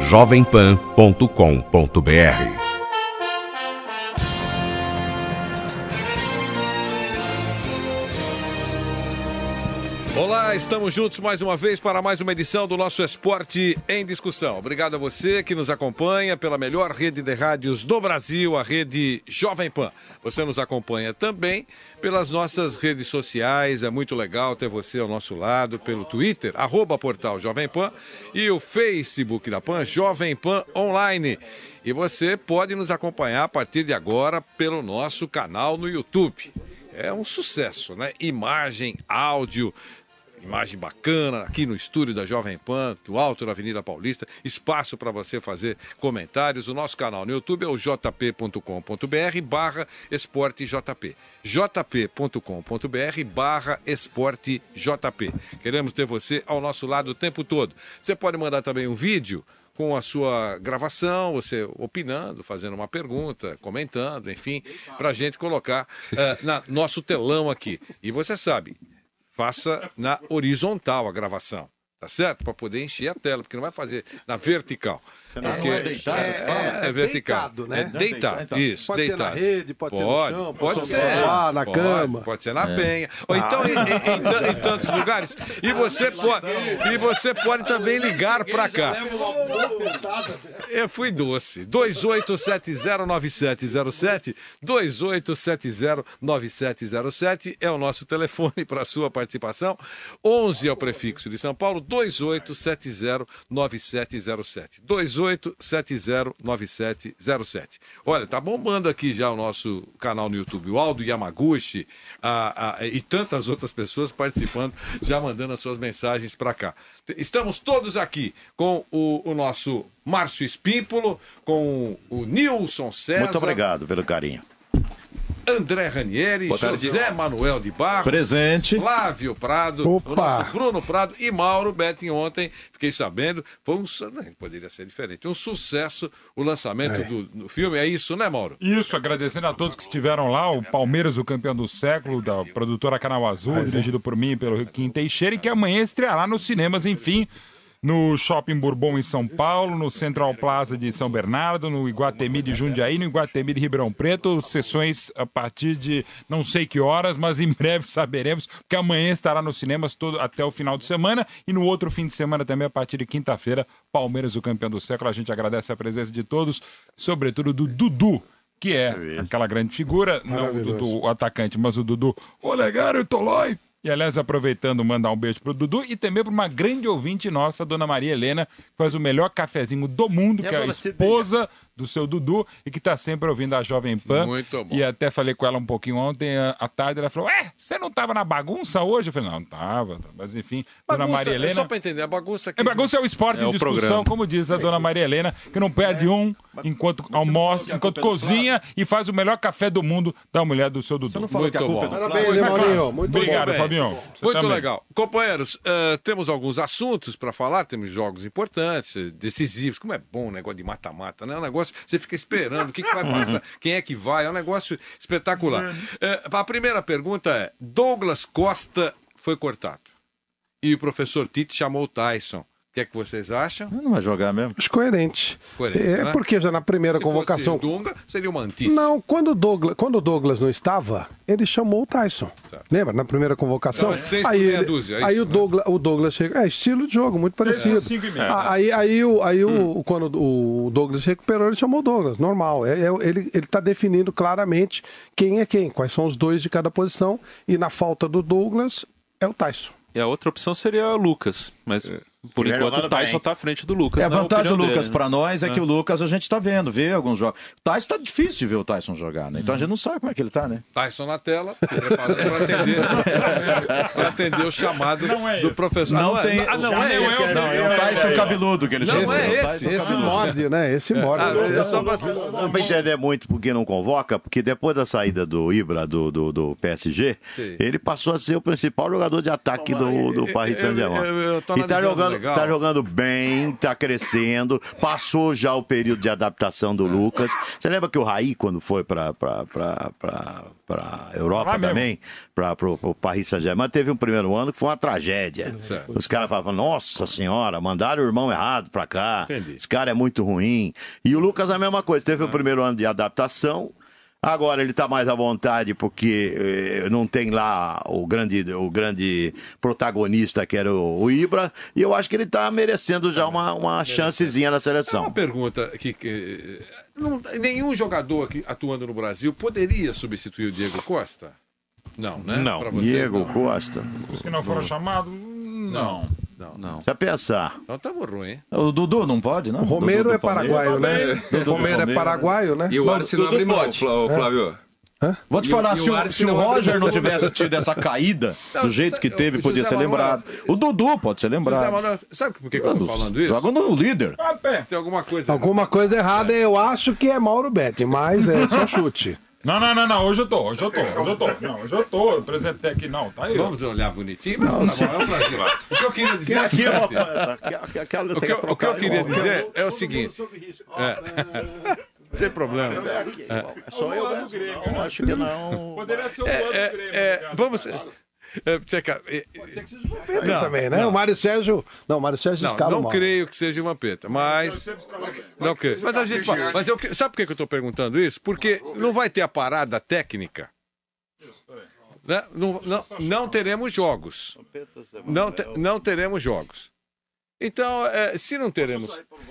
jovempan.com.br. Olá, estamos juntos mais uma vez para mais uma edição do nosso Esporte em Discussão. Obrigado a você que nos acompanha pela melhor rede de rádios do Brasil, a rede Jovem Pan. Você nos acompanha também pelas nossas redes sociais, é muito legal ter você ao nosso lado, pelo Twitter, @portal Jovem Pan, e o Facebook da Pan, Jovem Pan Online. E você pode nos acompanhar a partir de agora pelo nosso canal no YouTube. É um sucesso, né? Imagem, áudio, imagem bacana aqui no estúdio da Jovem Pan, do alto da Avenida Paulista, espaço para você fazer comentários. O nosso canal no YouTube é o jp.com.br/esportejp. jp.com.br/esportejp. Queremos ter você ao nosso lado o tempo todo. Você pode mandar também um vídeo com a sua gravação, você opinando, fazendo uma pergunta, comentando, enfim, para a gente colocar no nosso telão aqui. E você sabe, faça na horizontal a gravação, tá certo? Para poder encher a tela, porque não vai fazer na vertical. Porque não é deitado, é vertical. deitado, né? É deitado, isso, pode deitado. ser na rede, pode ser no chão, pode ser lá na cama. Pode ser na penha. Ou então em tantos lugares. E você pode também ligar para cá. Eu fui doce. 28709707, 28709707 é o nosso telefone para a sua participação. 11 é o prefixo de São Paulo, 28709707. 28709707. Olha, tá bombando aqui já o nosso canal no YouTube, o Aldo Yamaguchi e tantas outras pessoas participando, já mandando as suas mensagens para cá. Estamos todos aqui com o nosso Márcio Espímpolo, com o Nilson César. Muito obrigado pelo carinho. André Ranieri, José Manuel de Barros, presente, Flávio Prado, o nosso Bruno Prado e Mauro Betting. Ontem, fiquei sabendo, foi poderia ser diferente, um sucesso o lançamento do filme. É isso, né, Mauro? Isso, agradecendo a todos que estiveram lá, o Palmeiras, o campeão do século, da produtora Canal Azul, dirigido por mim e pelo Kim Teixeira, e que amanhã estreará nos cinemas, enfim, no Shopping Bourbon em São Paulo, no Central Plaza de São Bernardo, no Iguatemi de Jundiaí, no Iguatemi de Ribeirão Preto, sessões a partir de não sei que horas, mas em breve saberemos, porque amanhã estará nos cinemas até o final de semana, e no outro fim de semana também, a partir de quinta-feira, Palmeiras, o campeão do século. A gente agradece a presença de todos, sobretudo do Dudu, que é aquela grande figura, não o Dudu, o atacante, mas o Dudu Olegário Tolói. E, aliás, aproveitando, mandar um beijo pro Dudu e também para uma grande ouvinte nossa, a dona Maria Helena, que faz o melhor cafezinho do mundo, que é a esposa do seu Dudu e que está sempre ouvindo a Jovem Pan. Muito bom. E até falei com ela um pouquinho ontem à tarde, ela falou, você não estava na bagunça hoje? Eu falei, não estava, mas enfim, dona Maria Helena... Só para entender, a bagunça aqui... A bagunça é o esporte em discussão, programa. Como diz a dona Maria Helena, que não perde enquanto almoça, enquanto cozinha e faz o melhor café do mundo da mulher do seu Dudu. Você não falou que a culpa é do Parabéns, Flávio? Maurinho, muito Obrigado, bom. Fabião. Muito legal. Companheiros, temos alguns assuntos para falar, temos jogos importantes, decisivos. Como é bom o negócio de mata-mata, né? É um negócio, você fica esperando o que vai passar, quem é que vai, é um negócio espetacular. A primeira pergunta é, Douglas Costa foi cortado e o professor Tite chamou o Tyson. O que é que vocês acham? Não vai jogar mesmo. Acho coerente. Né? Porque já na primeira Se convocação... fosse Dunga, seria uma antice. Não, quando o Douglas não estava, ele chamou o Tyson. Certo. Lembra? Na primeira convocação? Não, 6 por meia dúzia. Aí o Douglas chega... estilo de jogo, muito parecido. Quando o Douglas recuperou, ele chamou o Douglas. Normal. Ele está definindo claramente quem é quem, quais são os dois de cada posição. E na falta do Douglas, é o Tyson. E a outra opção seria o Lucas, mas por enquanto o Tyson está à frente do Lucas. A vantagem do Lucas dele, para nós é que o Lucas a gente está vendo, vê alguns jogos. O Tyson tá difícil de ver o Tyson jogar, né? Então a gente não sabe como é que ele tá, né? Tyson na tela, preparado para atender o chamado do professor. Não é o Tyson cabeludo que ele chama. Não é esse. Esse morde, né? Esse morde. Não vai entender muito porque não convoca, porque depois da saída do Ibra, do PSG, ele passou a ser o principal jogador de ataque do Paris Saint-Germain. E tá jogando bem, tá crescendo, passou já o período de adaptação do Lucas. Você lembra que o Raí, quando foi pra Europa também, pro Paris Saint-Germain, teve um primeiro ano que foi uma tragédia. Os caras falavam, nossa senhora, mandaram o irmão errado pra cá. Entendi. Esse cara é muito ruim. E o Lucas a mesma coisa, teve o primeiro ano de adaptação. Agora ele está mais à vontade porque não tem lá o grande protagonista que era o Ibra, e eu acho que ele está merecendo já uma chancezinha na seleção. Uma pergunta que nenhum jogador aqui atuando no Brasil poderia substituir o Diego Costa? Não, né? Não. Pra vocês, Diego não. Costa. Os que não foram chamados, não. Precisa pensar. Então estamos ruim, hein? O Dudu não pode, não? O Romero Dudu é paraguaio, né? O Romero é paraguaio, né? E o Arce não abre mão, Flávio. Vou te falar, e se o Roger não tivesse tido essa caída do jeito que teve, podia José ser Manuel, lembrado. O Dudu pode ser José lembrado. Manuel, sabe por que eu tô falando isso? Joga no líder. Tem alguma coisa. Alguma coisa errada, eu acho que é Mauro Betti, mas é só chute. Não, hoje eu tô. Não, hoje eu tô. Eu apresentei aqui, não, tá aí. Vamos olhar bonitinho? Não, tá bom, é um prazer. O que eu queria dizer é o seguinte. O que eu queria dizer é o seguinte. Não tem problema. É só eu mesmo. Não, acho que não. Poderia ser o Luan do Grêmio. Vamos. Pode ser que seja uma peta também, né? O Mário Sérgio. Não, o Mário Sérgio escala Não mal. creio que seja uma peta, mas. Não creio. Mas a gente. Mas sabe por que eu estou perguntando isso? Porque não vai ter a parada técnica. Né? Não teremos jogos. Não teremos jogos. Então, se não teremos.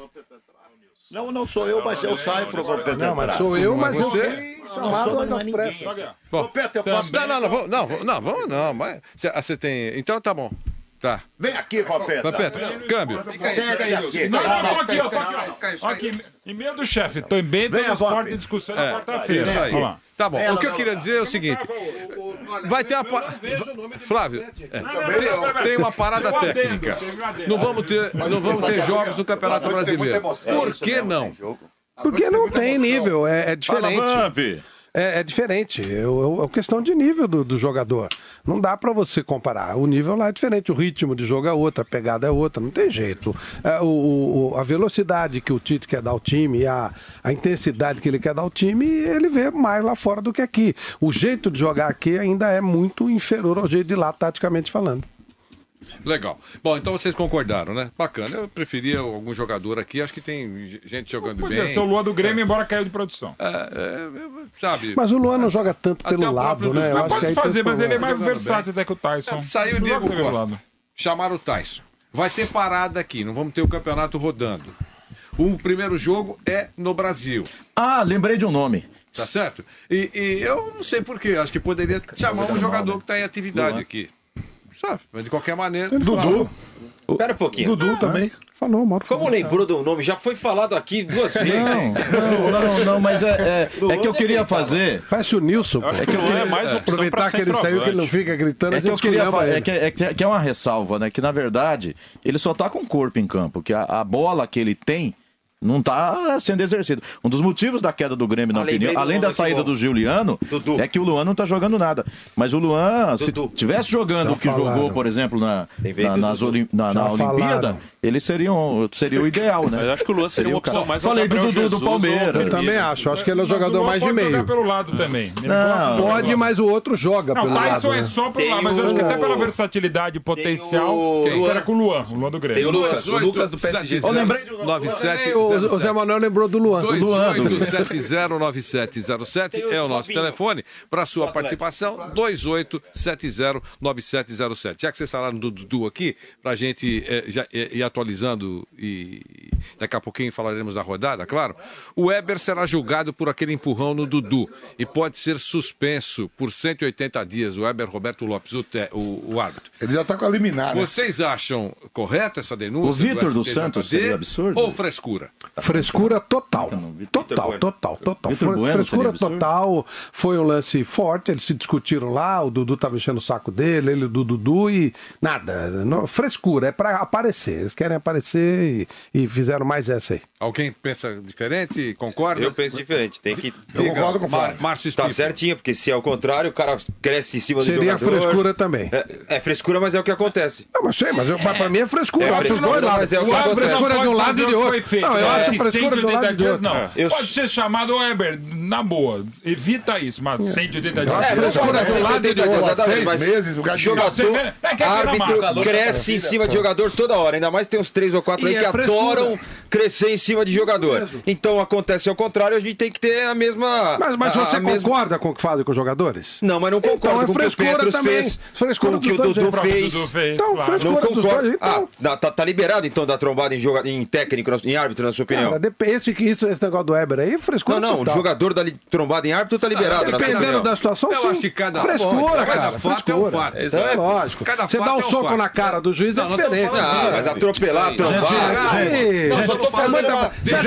Não sou eu, mas eu saio pro Vampeta. Não, mas sou eu, mas eu você? fui chamado não é na ninguém. pressa. Vampeta, eu posso... Não. Mas você tem. Então tá bom. Tá. Vem aqui, Vampeta. Vampeta, câmbio. Sente aqui. Não, tô aqui. E-mail do chefe, também do esporte em discussão na quarta-feira. Isso aí. Vamos lá. Tá bom. O que eu queria dizer é o seguinte. Vai ter a. Flávio, tem uma parada técnica. Não vamos ter jogos no Campeonato Brasileiro. Por que não? Porque não tem nível, é diferente. Fala, Vamp. É diferente, é questão de nível do jogador. Não dá pra você comparar. O nível lá é diferente, o ritmo de jogo é outro, a pegada é outra, não tem jeito. A velocidade que o Tite quer dar ao time, a intensidade que ele quer dar ao time, ele vê mais lá fora do que aqui. O jeito de jogar aqui ainda é muito inferior ao jeito de lá, taticamente falando. Legal. Bom, então vocês concordaram, né? Bacana. Eu preferia algum jogador aqui. Acho que tem gente jogando Podia bem. ser o Luan do Grêmio, embora caiu de produção. Sabe? Mas o Luan não joga tanto Até pelo o próprio lado, né? Eu Dudu. acho Pode que aí fazer, tem mas ele é mais Jogando versátil até que o Tyson. Saiu o Não Diego joga pelo Costa. lado. Chamaram o Tyson. Vai ter parada aqui. Não vamos ter o campeonato rodando. O primeiro jogo é no Brasil. Ah, lembrei de um nome. Tá certo? E eu não sei porquê. Acho que poderia chamar um jogador que está em atividade aqui. Sabe? Mas de qualquer maneira. Dudu. Espera um pouquinho. Dudu também. Falou, Mauro. Como lembrou do nome? Já foi falado aqui 2 vezes. Não, mas é que eu queria fazer. Parece o Nilson, pô. É que o Luan é mais opção Aproveitar pra que ele saiu, que ele não fica gritando, É a que eu gente queria esculhamba fazer, ele. que é uma ressalva, né? Que na verdade ele só tá com o corpo em campo, que a bola que ele tem não tá sendo exercido. Um dos motivos da queda do Grêmio, na opinião, além da saída do Juliano, é que o Luan não tá jogando nada. Mas o Luan, se tivesse jogando o que jogou, por exemplo, na Olimpíada, ele seria o ideal, né? Mas eu acho que o Luan seria uma opção mais Falei do Gabriel Dudu do Jesus Palmeiras. Eu também acho que ele é o jogador mais de Pode jogar meio. pelo lado também. Ele Não, gosta de jogar Pode, pelo mas o outro joga Não, pelo o Tyson lado. é né? só pelo lado, mas eu acho que até pela versatilidade e potencial, Luan. era com o Luan do Grêmio. Tem o Lucas do PSG. Eu lembrei de um 97 O Zé Manuel lembrou do Luan. 28709707 é o nosso telefone para sua participação, 28709707. Já que vocês falaram do Dudu aqui, para a gente já ir atualizando e daqui a pouquinho falaremos da rodada, claro. O Weber será julgado por aquele empurrão no Dudu e pode ser suspenso por 180 dias. O Weber Roberto Lopes, o árbitro. Ele já está com a liminar, né? Vocês acham correta essa denúncia? O Vitor do STJD, Santos seria absurdo? Ou frescura? Frescura total. Total. Vitor Bueno Frescura seria absurdo? total. Foi um lance forte, eles se discutiram lá, o Dudu tava enchendo o saco dele, ele do Dudu e nada. Frescura, é pra aparecer. Eles querem aparecer e fizeram fizeram mais essa aí. Alguém pensa diferente? Concorda? Eu penso diferente. Tem que... Eu concordo com o Flávio. Márcio Tá Espírito. certinho, porque se é o contrário, o cara cresce em cima do Seria jogador. frescura também. É frescura, mas é o que acontece. Não, mas pra mim é frescura. É Eu acho os frescura, dois lados. mas é o que Eu acho acontece. frescura de um lado e de outro. Não, eu acho frescura de um lado e de outro. Não. Pode ser chamado Weber, na boa. Evita isso, mas 180 dias. Frescura de um lado e de outro. 6 meses, o Árbitro cresce em cima de jogador toda hora. Ainda mais tem uns 3 ou 4 aí que adoram crescer em cima de jogador. Então acontece ao contrário, a gente tem que ter a mesma... Mas você concorda com o que fazem com os jogadores? Não, mas não concordo com o que o Petros fez, com o que o Dudu fez. Então, frescura dos dois. Tá liberado então da trombada em técnico, em árbitro, na sua opinião? Esse negócio do Weber aí, frescura Não, o jogador da trombada em árbitro tá liberado. Dependendo da situação, eu sim. acho que cada frescura, cada cara. fato é um fato. É lógico. Você dá um soco na cara do juiz é diferente. Mas atropelar, trombar... Não, só tô fazendo uma...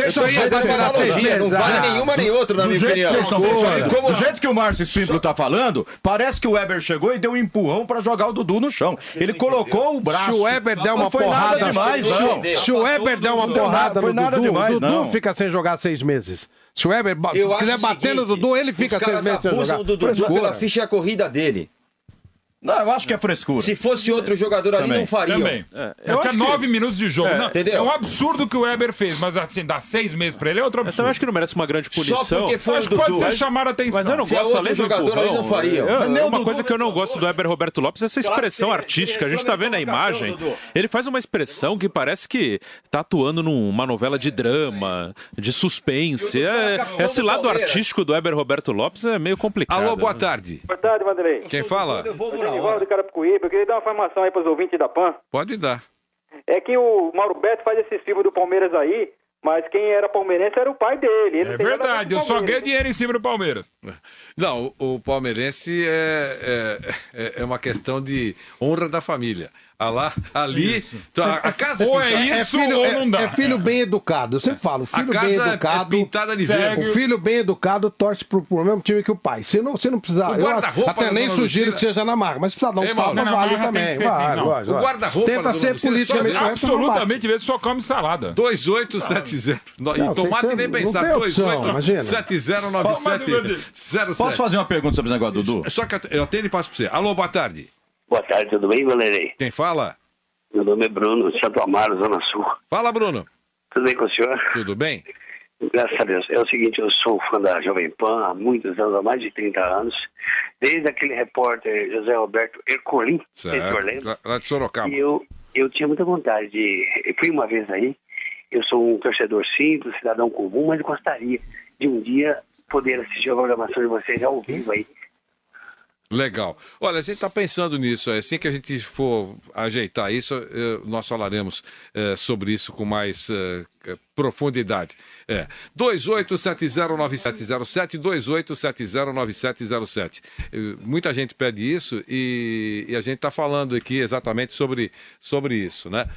Não vale nenhuma nem outra, na minha opinião. Do jeito que o Márcio Espíndola tá falando, parece que o Weber chegou e deu um empurrão pra jogar o Dudu no chão. Ele colocou o braço. Se o Weber der uma porrada... Se o Weber der uma porrada no Dudu, o Dudu fica sem jogar 6 meses. Se o Weber quiser bater no Dudu, ele fica 6 meses sem jogar. O Dudu pela ficha e a corrida dele. Não, eu acho que é frescura. Se fosse outro jogador ali, não faria. Também. Eu acho 9 minutos de jogo. Não, entendeu? É um absurdo que o Weber fez, mas assim, dar 6 meses pra ele é outro absurdo. Então eu acho que não merece uma grande punição. Só porque foi acho o que Dudu. pode ser chamar a atenção. Mas eu não Se é gosto, outro além do jogador, empurrão, aí não faria. Uma coisa que eu não gosto do Weber Roberto Lopes é essa expressão artística. A gente tá vendo a imagem. Ele faz uma expressão que parece que tá atuando numa novela de drama, de suspense. Esse lado artístico do Weber Roberto Lopes é meio complicado. Alô, boa tarde. Boa tarde, Vanderlei. Quem fala? Eu sou Genivaldo de Carapicuíba. Eu queria dar uma informação aí para os ouvintes da PAN. Pode dar. É que o Mauro Beto faz esses filmes do Palmeiras aí, mas quem era palmeirense era o pai dele. Ele É verdade, eu só ganhei dinheiro em cima do Palmeiras. Não, o palmeirense é uma questão de honra da família. Ali, a casa ou é isso ou não dá. É filho bem educado. Eu sempre falo, a filho bem casa educado. é pintada de verde. O filho bem educado torce pro mesmo time que o pai. Se não precisar, eu até nem sugiro que seja na marca, mas se precisar dar um salve, vale também. O guarda-roupa tenta ser politicamente correto. Absolutamente, ele só come salada. 2870. E tomate nem pensar. 28709707. Posso fazer uma pergunta sobre esse negócio, Dudu? Só que eu atendo e passo pra você. Alô, boa tarde. Boa tarde, tudo bem, Valerei? Quem fala? Meu nome é Bruno, de Santo Amaro, Zona Sul. Fala, Bruno. Tudo bem com o senhor? Tudo bem? Graças a Deus. É o seguinte, eu sou fã da Jovem Pan há muitos anos, há mais de 30 anos. Desde aquele repórter José Roberto Ercolim, lá de Sorocaba. E eu tinha muita vontade de... Eu fui uma vez aí, eu sou um torcedor simples, cidadão comum, mas gostaria de um dia poder assistir a programação de vocês ao vivo aí. Legal. Olha, a gente está pensando nisso. Assim que a gente for ajeitar isso, nós falaremos sobre isso com mais profundidade. 28709707, 28709707. Muita gente pede isso e a gente está falando aqui exatamente sobre isso, né?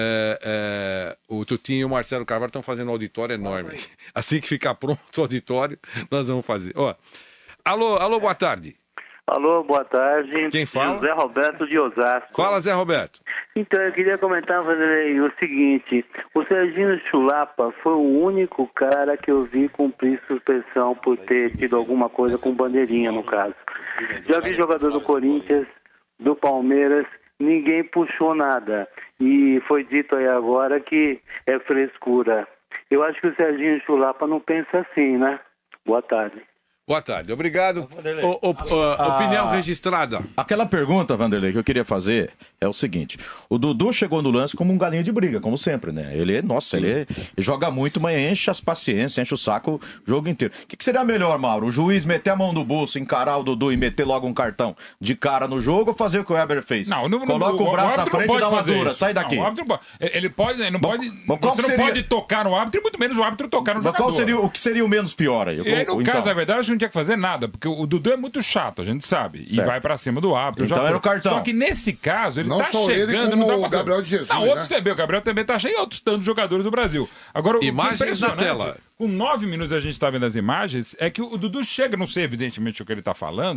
O Tutinho e o Marcelo Carvalho estão fazendo um auditório enorme. Assim que ficar pronto o auditório, nós vamos fazer. Alô, boa tarde. Alô, boa tarde. Quem fala? Zé Roberto de Osasco. Fala, Zé Roberto. Então, eu queria comentar, Vanderlei, o seguinte. O Serginho Chulapa foi o único cara que eu vi cumprir suspensão por ter tido alguma coisa com bandeirinha, no caso. Já vi jogador do Corinthians, do Palmeiras, ninguém puxou nada. E foi dito aí agora que é frescura. Eu acho que o Serginho Chulapa não pensa assim, né? Boa tarde. Boa tarde, obrigado. Opinião registrada. Aquela pergunta, Vanderlei, que eu queria fazer é o seguinte: o Dudu chegou no lance como um galinho de briga, como sempre, né? Ele joga muito, mas enche as paciências, enche o saco o jogo inteiro. O que seria melhor, Mauro? O juiz meter a mão no bolso, encarar o Dudu e meter logo um cartão de cara no jogo ou fazer o que o Weber fez? Coloca o braço na frente e dá uma dura, sai daqui. Não, o árbitro ele pode, você não pode tocar no árbitro e muito menos o árbitro tocar no jogador. O que seria o menos pior aí? No caso, na verdade, a gente não tinha que fazer nada, porque o Dudu é muito chato, a gente sabe, e vai pra cima do árbitro. Então era o cartão. Só que nesse caso, ele não tá só chegando, ele, não dá como pra... o Gabriel de Jesus, não, outros também, o Gabriel também tá cheio e outros tantos jogadores do Brasil. Agora, imagens na tela. Com 9 minutos a gente tá vendo as imagens, é que o Dudu chega, não sei evidentemente o que ele tá falando,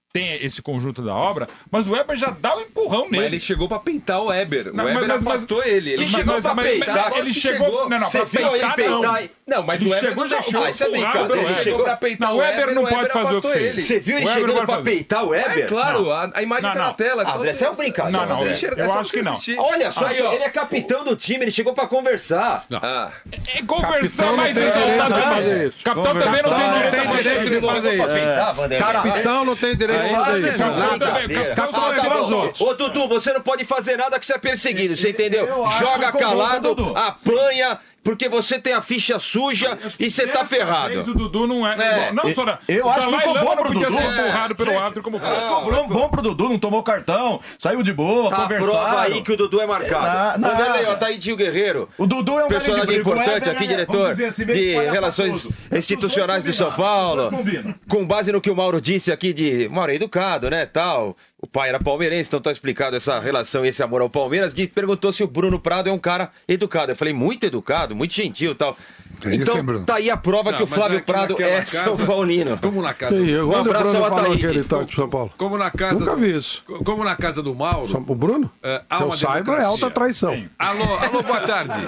tem esse conjunto da obra, mas o Weber já dá um empurrão nele. Mas ele chegou pra peitar o Weber. Não, o Weber afastou ele. Ele chegou pra peitar. Ele chegou... Não, você pra peitar não, mas o Weber não deixou. Isso é brincadeira. Ele chegou pra peitar o Weber, não pode fazer o que fez. Você viu ele chegando pra peitar o Weber? É claro, a imagem tá na tela. Essa é uma brincadeira. Não, eu acho que não. Olha só, ele é capitão do time, ele chegou pra conversar. É conversar, mas capitão também não tem direito de fazer isso. Capitão não tem direito de fazer isso. Capitão é igual aos outros. Ô, Dudu, você não pode fazer nada que você é perseguido, você entendeu? Joga calado, apanha, porque você tem a ficha suja e você tá ferrado. O Dudu não é. Não, Sora. Eu acho que ficou bom pro Dudu. Podia ser empurrado pelo árbitro como foi. Ficou bom pro Dudu, não tomou cartão, saiu de boa, conversaram. Prova aí que o Dudu é marcado. Vanderlei, ó, tá aí Tio Guerreiro. O Dudu é um personagem importante aqui, diretor de Relações Institucionais do São Paulo. Com base no que o Mauro disse aqui Mauro é educado, né, tal. O pai era palmeirense, então tá explicado essa relação e esse amor ao Palmeiras. Perguntou se o Bruno Prado é um cara educado. Eu falei, muito educado, muito gentil e tal. Então, tá aí a prova que o Flávio Prado é São Paulino. Como na casa do abraço ao Ataíde. De São Paulo. Como na casa. Nunca vi isso. Como na casa do Mauro. O Bruno? Há uma saiba, é alta traição. Alô, boa tarde.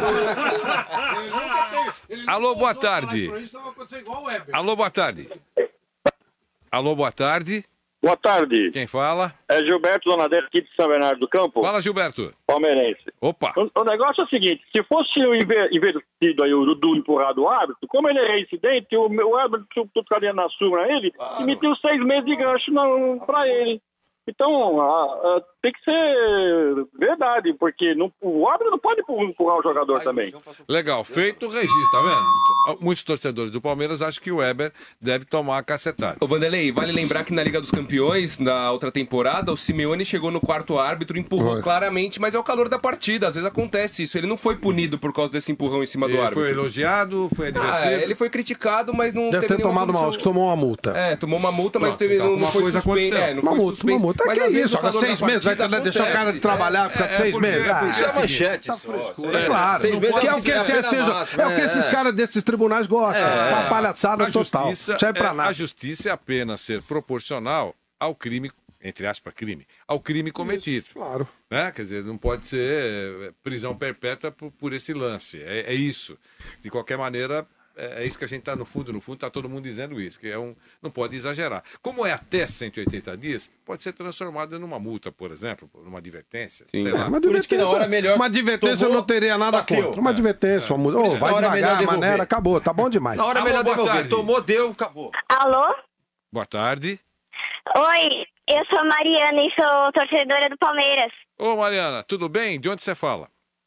Alô, boa tarde. Alô, boa tarde. Alô, boa tarde. Boa tarde. Quem fala? É Gilberto Donadelli, aqui de São Bernardo do Campo. Fala, Gilberto. Palmeirense. Opa. O negócio é o seguinte, se fosse invertido aí o Dudu empurrado o árbitro, como ele é reincidente, o árbitro ficaria na surra ele e meteu 6 meses de gancho pra ele. Então, tem que ser verdade, porque o árbitro não pode empurrar o jogador também. Legal, feito o registro, tá vendo? Muitos torcedores do Palmeiras acham que o Weber deve tomar a cacetada. Ô Vanderlei, vale lembrar que na Liga dos Campeões, na outra temporada, o Simeone chegou no quarto árbitro, empurrou claramente, mas é o calor da partida, às vezes acontece isso. Ele não foi punido por causa desse empurrão em cima do árbitro. Foi elogiado, foi advertido. Ele foi criticado, mas não deve teve ter tomado uma, acho que tomou uma multa. Tomou uma multa, mas não foi suspenso. Uma multa. Mas que isso? Agora 6 meses, vai deixar o cara de trabalhar, ficar 6 meses. Isso é manchete. Claro. É o que esses caras desses tribunais gostam. Uma palhaçada total. Serve pra nada. A justiça é apenas ser proporcional ao crime, entre aspas, crime, ao crime cometido. Isso, claro. Né? Quer dizer, não pode ser prisão perpétua por esse lance. É isso. De qualquer maneira, é isso que a gente está no fundo está todo mundo dizendo isso, que não pode exagerar. Como é até 180 dias, pode ser transformado numa multa, por exemplo, numa advertência. Sim. Uma advertência eu não teria nada contra. Uma advertência, uma multa. Vai devagar, maneira, acabou, tá bom demais. Na hora melhor devolver. Tomou, deu, acabou. Alô? Boa tarde. Oi, eu sou a Mariana e sou torcedora do Palmeiras. Ô Mariana, tudo bem? De onde você fala?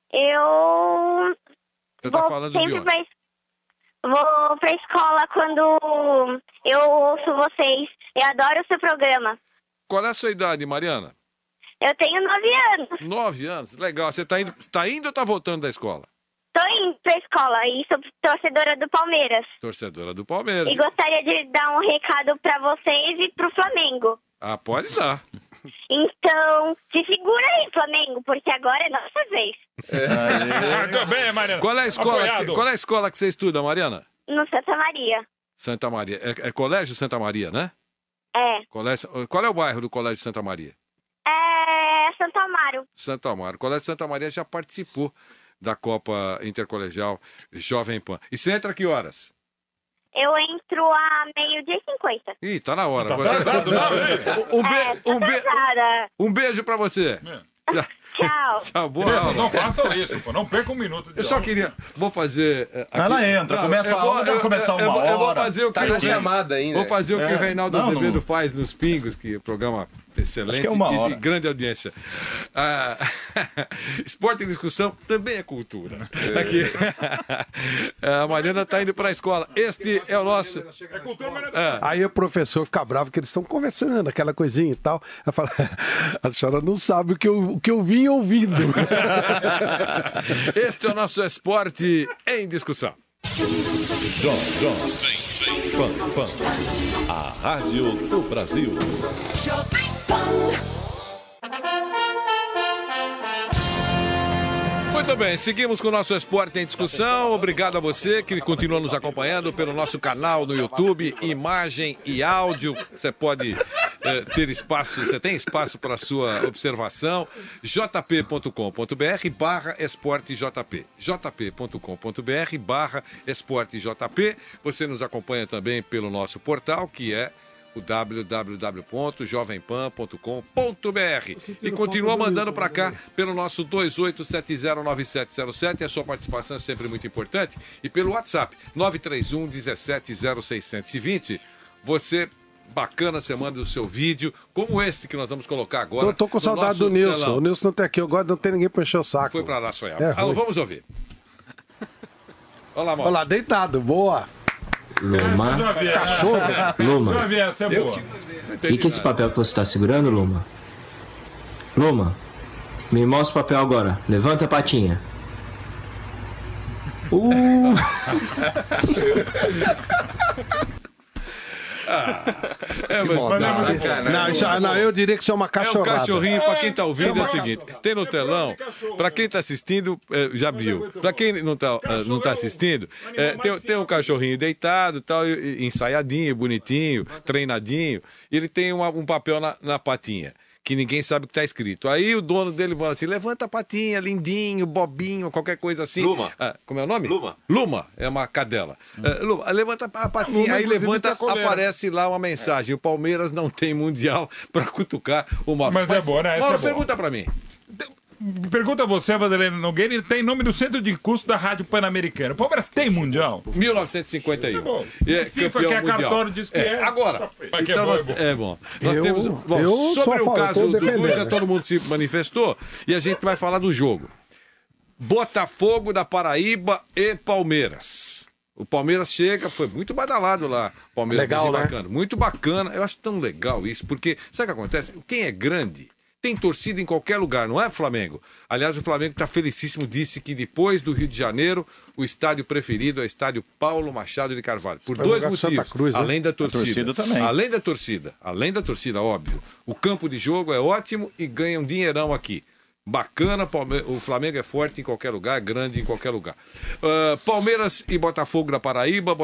Você tá falando de onde? Vou pra escola quando eu ouço vocês. Eu adoro o seu programa. Qual é a sua idade, Mariana? Eu tenho 9 anos. 9 anos? Legal. Você tá indo ou tá voltando da escola? Tô indo pra escola e sou torcedora do Palmeiras. Torcedora do Palmeiras. E gostaria de dar um recado pra vocês e pro Flamengo. Ah, pode dar. Então, se segura aí, Flamengo, porque agora é nossa vez. Muito bem, Mariana. Qual é a escola que você estuda, Mariana? No Santa Maria. Santa Maria. É Colégio Santa Maria, né? É. Qual é o bairro do Colégio Santa Maria? É Santo Amaro. Santo Amaro. O Colégio Santa Maria já participou da Copa Intercolegial Jovem Pan. E você entra a que horas? Eu entro a 12:50. Ih, tá na hora. Um beijo pra você. Tchau. Tchau, boa. Não façam isso, pô. Não perca um minuto de Eu só queria... Vou fazer... Ela entra, começa a aula, já começar uma hora. Eu vou fazer o que... Tá na chamada ainda. Vou fazer o que o Reinaldo Azevedo faz nos Pingos, que é um programa excelente e de grande audiência. Esporte em discussão também é cultura. Aqui. A Mariana está indo para a escola. Este é o nosso... É cultura, mas Aí o professor fica bravo que eles estão conversando, aquela coisinha e tal. Eu falo, a senhora não sabe o que eu vim ouvindo. Este é o nosso Esporte em Discussão. Pan, a rádio do Brasil. Muito bem, seguimos com o nosso Esporte em Discussão. Obrigado a você que continua nos acompanhando pelo nosso canal no YouTube, imagem e áudio. Você pode ter espaço, você tem espaço para sua observação. jp.com.br/esportejp. jp.com.br/esportejp. Você nos acompanha também pelo nosso portal, que é o www.jovempan.com.br e continua mandando para cá pelo nosso 28709707. A sua participação é sempre muito importante. E pelo WhatsApp 931 170620. Você, bacana, você manda o seu vídeo, como esse que nós vamos colocar agora. Tô com saudade do Nilson. Telão. O Nilson não tem aqui, agora não tem ninguém para encher o saco. Foi para lá sonhar. Alô, vamos ouvir. Olha lá, Olha lá, deitado, boa. Luma, cachorro. Luma, o que é esse papel que você está segurando, Luma? Luma, me mostra o papel agora. Levanta a patinha. Não, eu diria que isso é uma cachorrada. É um cachorrinho, para quem tá ouvindo, é o seguinte: tem no telão, para quem tá assistindo, já viu. Para quem não tá assistindo, tem um cachorrinho deitado, tal, ensaiadinho, bonitinho, treinadinho, e ele tem um papel na patinha, que ninguém sabe o que está escrito. Aí o dono dele fala assim, levanta a patinha, lindinho, bobinho, qualquer coisa assim. Luma. Como é o nome? Luma. Luma, é uma cadela. Luma, levanta a patinha, Luma, aí levanta, aparece lá uma mensagem. O Palmeiras não tem mundial para cutucar o Mauro. Mas é bom, né? Mauro, pergunta para mim. Pergunta a você, Vanderlei Nogueira, ele tem nome do centro de custo da Rádio Pan-Americana. O Palmeiras tem mundial? 1951. FIFA, que é cartório, diz que é. Agora, então é bom. Nós temos. Sobre o caso do Dudu, já todo mundo se manifestou e a gente vai falar do jogo. Botafogo da Paraíba e Palmeiras. O Palmeiras chega, foi muito badalado lá. Palmeiras legal, bacana, muito bacana. Eu acho tão legal isso, porque sabe o que acontece? Quem é grande tem torcida em qualquer lugar, não é, Flamengo? Aliás, o Flamengo está felicíssimo, disse que depois do Rio de Janeiro, o estádio preferido é o estádio Paulo Machado de Carvalho. Por dois motivos, Cruz, né? além da torcida. A torcida também. Além da torcida, óbvio. O campo de jogo é ótimo e ganha um dinheirão aqui. Bacana, o Flamengo é forte em qualquer lugar, é grande em qualquer lugar. Palmeiras e Botafogo da Paraíba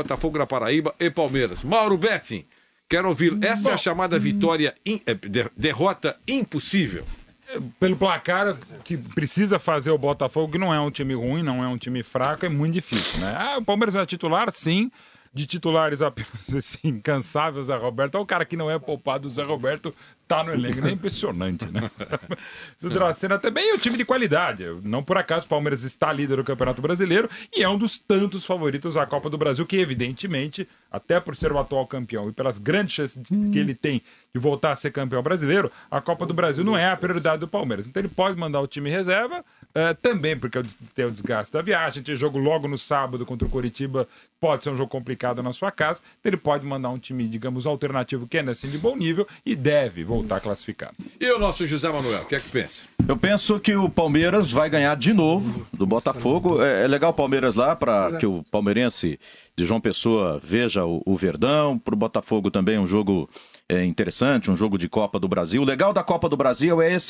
e Palmeiras. Mauro Betting. Quero ouvir. Essa é a chamada vitória, derrota impossível. Pelo placar que precisa fazer o Botafogo, que não é um time ruim, não é um time fraco, é muito difícil, né? O Palmeiras é titular, sim. De titulares apenas assim, incansável, o Zé Roberto. É o cara que não é poupado, o Zé Roberto tá no elenco. É impressionante, né? Do Dracena também é um time de qualidade. Não por acaso o Palmeiras está líder do Campeonato Brasileiro e é um dos tantos favoritos à Copa do Brasil, que evidentemente, até por ser o atual campeão e pelas grandes chances que ele tem de voltar a ser campeão brasileiro, a Copa do Brasil não é a prioridade do Palmeiras. Então ele pode mandar o time reserva, também porque tem o desgaste da viagem, tem jogo logo no sábado contra o Coritiba, pode ser um jogo complicado na sua casa, então ele pode mandar um time, digamos, alternativo que é assim de bom nível e deve voltar classificado. E o nosso José Manuel, o que é que pensa? Eu penso que o Palmeiras vai ganhar de novo do Botafogo. É legal o Palmeiras lá para que o palmeirense de João Pessoa veja o Verdão. Para o Botafogo também um jogo interessante, um jogo de Copa do Brasil. O legal da Copa do Brasil é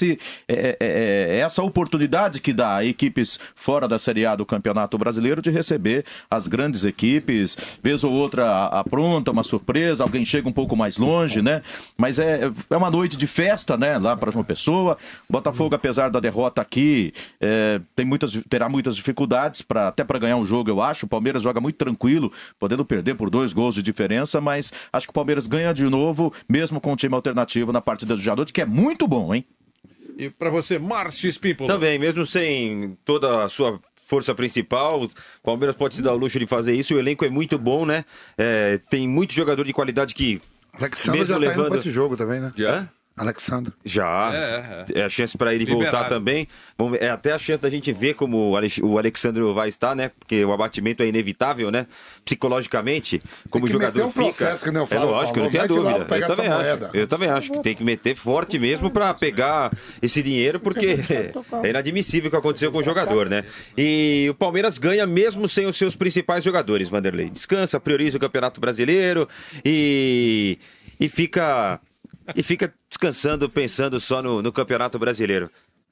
essa oportunidade que dá a equipes fora da Série A do Campeonato Brasileiro de receber as grandes equipes. Vez ou outra apronta uma surpresa, alguém chega um pouco mais longe, né? Mas é uma noite de festa, né? Lá para João Pessoa. O Botafogo, apesar da derrota aqui, terá muitas dificuldades até para ganhar um jogo, eu acho. O Palmeiras joga muito tranquilo, podendo perder por 2 gols de diferença, mas acho que o Palmeiras ganha de novo, mesmo com o time alternativo na partida do Jadot, que é muito bom, hein? E para você, Márcio Espímpolo? Também, mesmo sem toda a sua força principal, o Palmeiras pode se dar o luxo de fazer isso, o elenco é muito bom, né? Tem muito jogador de qualidade que... Alexandre já tá indo pra esse jogo também, né? Já? Alexandre. Já. É a chance para ele voltar também. É até a chance da gente ver como o Alexandre vai estar, né? Porque o abatimento é inevitável, né? Psicologicamente, como o jogador fica. Que nem eu falo, é lógico, Paulo, não tenha dúvida. Eu também acho que tem que meter forte mesmo para pegar esse dinheiro, porque é inadmissível o que aconteceu com o jogador, né? E o Palmeiras ganha mesmo sem os seus principais jogadores, Vanderlei. Descansa, prioriza o Campeonato Brasileiro e fica descansando, pensando só no Campeonato Brasileiro.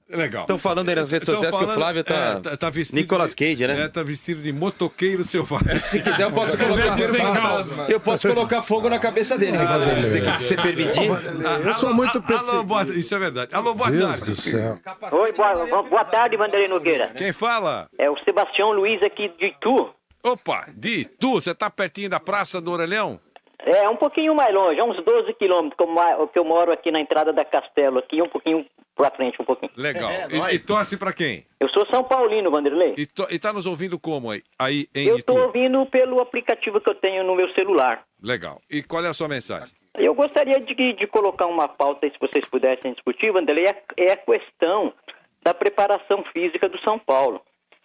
Legal. Estão falando aí nas redes sociais que o Flávio tá vestido Nicolas Cage, né? Tá vestido de motoqueiro selvagem. Se quiser, eu posso colocar eu posso colocar fogo na cabeça dele. Se você permitir. Eu sou muito Isso é verdade. Alô, boa tarde. Do céu. Oi, boa tarde, Vanderlei Nogueira. Quem fala? É o Sebastião Luiz aqui de Itu. Opa, de Itu, você tá pertinho da Praça do Orelhão? É, um pouquinho mais longe, uns 12 quilômetros, que eu moro aqui na entrada da Castelo, aqui um pouquinho pra frente, um pouquinho. Legal. E torce pra quem? Eu sou São Paulino, Vanderlei. E tá nos ouvindo como aí em Eu Itu? tô ouvindo pelo aplicativo que eu tenho no meu celular. Legal. E qual é a sua mensagem? Eu gostaria de colocar uma pauta aí, se vocês pudessem discutir, Vanderlei, é a questão da preparação física do São Paulo.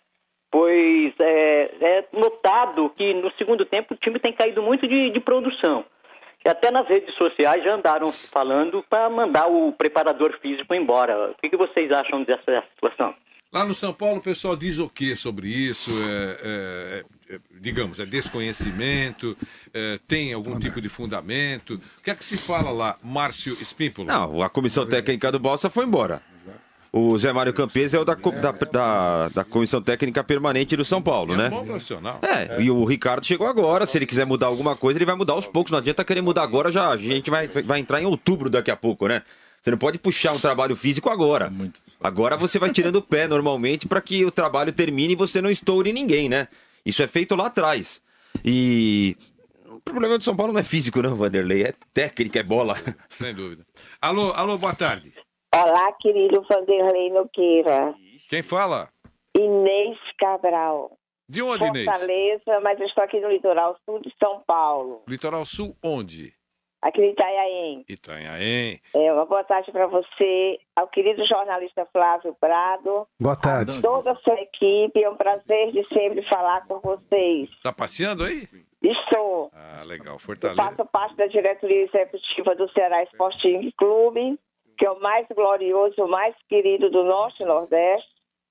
Pois é notado que no segundo tempo o time tem caído muito de produção. E até nas redes sociais já andaram falando para mandar o preparador físico embora. O que vocês acham dessa situação? Lá no São Paulo o pessoal diz o que sobre isso? Digamos, é desconhecimento? Tem algum tipo de fundamento? O que é que se fala lá, Márcio Espímpolo? Não, a comissão técnica do Balsa foi embora. O Zé Mário Campes é o da Comissão Técnica Permanente do São Paulo, né? É um bom profissional. E o Ricardo chegou agora. Se ele quiser mudar alguma coisa, ele vai mudar aos poucos. Não adianta querer mudar agora, já a gente vai entrar em outubro daqui a pouco, né? Você não pode puxar um trabalho físico agora. Agora você vai tirando o pé normalmente para que o trabalho termine e você não estoure ninguém, né? Isso é feito lá atrás. E o problema do São Paulo não é físico, não, Vanderlei. É técnica, é bola. Sem dúvida. Alô, boa tarde. Olá, querido Vanderlei Nogueira. Quem fala? Inês Cabral. De onde, Inês? Fortaleza, mas eu estou aqui no litoral sul de São Paulo. Litoral sul onde? Aqui em Itanhaém. Itanhaém. Uma boa tarde para você, ao querido jornalista Flávio Prado. Boa tarde. A toda a sua equipe, é um prazer de sempre falar com vocês. Tá passeando aí? Estou. Legal, Fortaleza. Faço parte da diretoria executiva do Ceará Sporting Clube, que é o mais glorioso, o mais querido do Norte e Nordeste.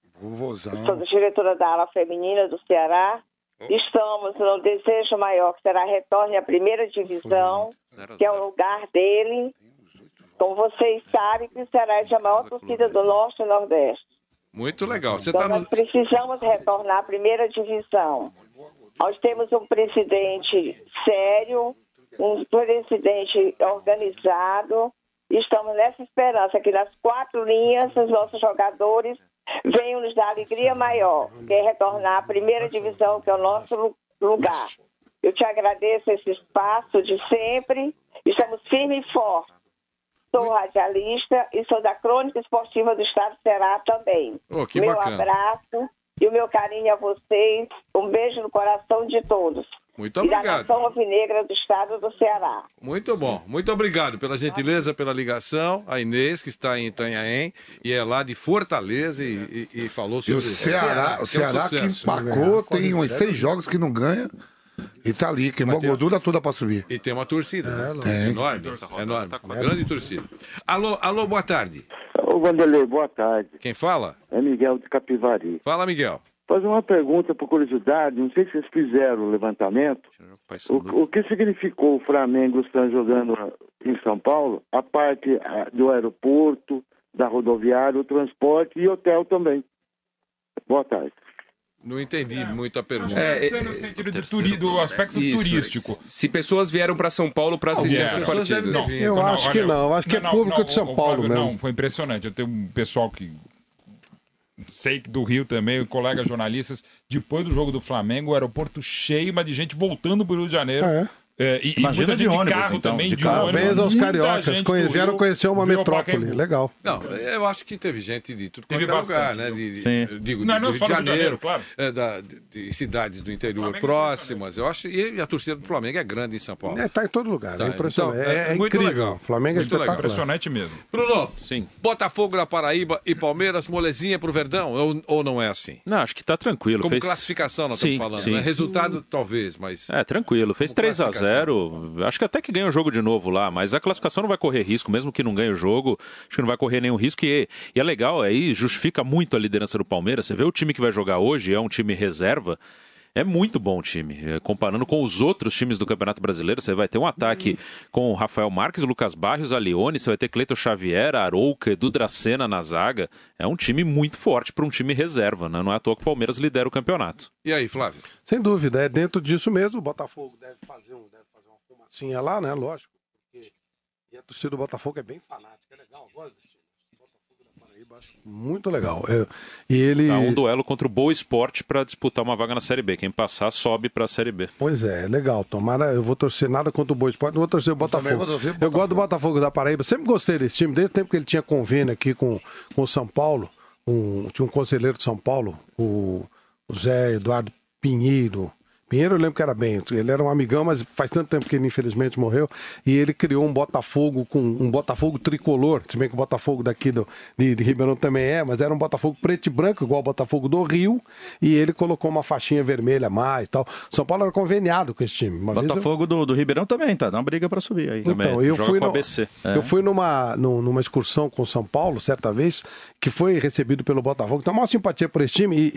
Sou diretora da ala feminina do Ceará. Estamos no desejo maior, que será retorne à primeira divisão, que é o lugar dele. Como vocês sabem, que o Ceará é a maior torcida do Norte e Nordeste. Muito legal. Então nós precisamos retornar à primeira divisão. Nós temos um presidente sério, um presidente organizado. Estamos nessa esperança que nas 4 linhas os nossos jogadores venham nos dar alegria maior, que é retornar à primeira divisão, que é o nosso lugar. Eu te agradeço esse espaço de sempre. Estamos firmes e fortes. Sou radialista e sou da Crônica Esportiva do Estado do Ceará também. Que meu bacana. abraço e o meu carinho a vocês. Um beijo no coração de todos. Muito E da obrigado. Nação Alvinegra do Estado do Ceará. Muito bom. Muito obrigado pela gentileza, pela ligação. A Inês, que está em Itanhaém, e é lá de Fortaleza e falou E sobre o Ceará, que é um que sucesso. empacou, tem uns 6 jogos que não ganha. E tá ali, queimou a gordura toda pra subir. E tem uma torcida. Tem. Enorme, enorme. Uma grande torcida. Alô, boa tarde. Ô, Vanderlei, boa tarde. Quem fala? É Miguel de Capivari. Fala, Miguel. Fazer uma pergunta por curiosidade, não sei se vocês fizeram o levantamento. O que significou o Flamengo estar jogando em São Paulo, a parte do aeroporto, da rodoviária, o transporte e hotel também? Boa tarde. Não entendi muito a pergunta. no sentido do aspecto turístico. Se pessoas vieram para São Paulo para assistir essas partidas. Eu acho que não. Acho que é público de São Paulo mesmo. Não, foi impressionante. Eu tenho um pessoal que sei que do Rio também, colegas jornalistas, depois do jogo do Flamengo, o aeroporto cheio, mas de gente voltando para o Rio de Janeiro. E Imagina muita de gente ônibus, carro então, também, de de carro. ônibus. Parabéns aos Muita cariocas. gente do Vieram Rio conhecer uma virou metrópole. Pacaembu. Legal. Não, eu acho que teve gente de tudo quanto Teve é lugar, bastante, né? Digo, Não, do Rio só de no Rio de Janeiro, Janeiro, claro. de cidades do interior próximas. Eu acho, e a torcida do Flamengo é grande em São Paulo. Tá em todo lugar. Tá, É impressionante. então, é muito incrível. legal. O Flamengo é Muito legal. espetacular. Impressionante mesmo. Bruno, Sim. Botafogo na Paraíba e Palmeiras, molezinha pro Verdão? Ou não é assim? Não, acho que tá tranquilo. Como classificação nós estamos falando, né? Resultado talvez, mas... Tranquilo. Fez 3-0. Acho que até que ganha o jogo de novo lá, mas a classificação não vai correr risco, mesmo que não ganhe o jogo, acho que não vai correr nenhum risco. E é legal, aí justifica muito a liderança do Palmeiras. Você vê o time que vai jogar hoje, é um time reserva. É muito bom o time. Comparando com os outros times do Campeonato Brasileiro, você vai ter um ataque com o Rafael Marques, o Lucas Barrios, a Leone, você vai ter Cleiton Xavier, Arouca, Edu Dracena na zaga. É um time muito forte para um time reserva, né? Não é à toa que o Palmeiras lidera o campeonato. E aí, Flávio? Sem dúvida, é dentro disso mesmo. O Botafogo deve fazer uma fumacinha lá, né? Lógico. E a torcida do Botafogo é bem fanática, é legal, eu gosto desse time. Botafogo da Paraíba, acho muito legal. E ele... Tá um duelo contra o Boa Esporte para disputar uma vaga na Série B. Quem passar, sobe para a Série B. Pois é legal. Tomara, eu vou torcer nada contra o Boa Esporte, não vou torcer o Botafogo. Eu gosto do Botafogo da Paraíba, sempre gostei desse time, desde o tempo que ele tinha convênio aqui com o São Paulo. Tinha um conselheiro de São Paulo, o Zé Eduardo Pinheiro, eu lembro que era bem, ele era um amigão, mas faz tanto tempo que ele infelizmente morreu, e ele criou um Botafogo com um Botafogo tricolor, se bem que o Botafogo daqui de Ribeirão também mas era um Botafogo preto e branco, igual o Botafogo do Rio, e ele colocou uma faixinha vermelha a mais e tal. São Paulo era conveniado com esse time. Botafogo do Ribeirão também tá na briga para subir aí. Então, eu fui numa excursão com São Paulo, certa vez, que foi recebido pelo Botafogo, tem uma simpatia por esse time,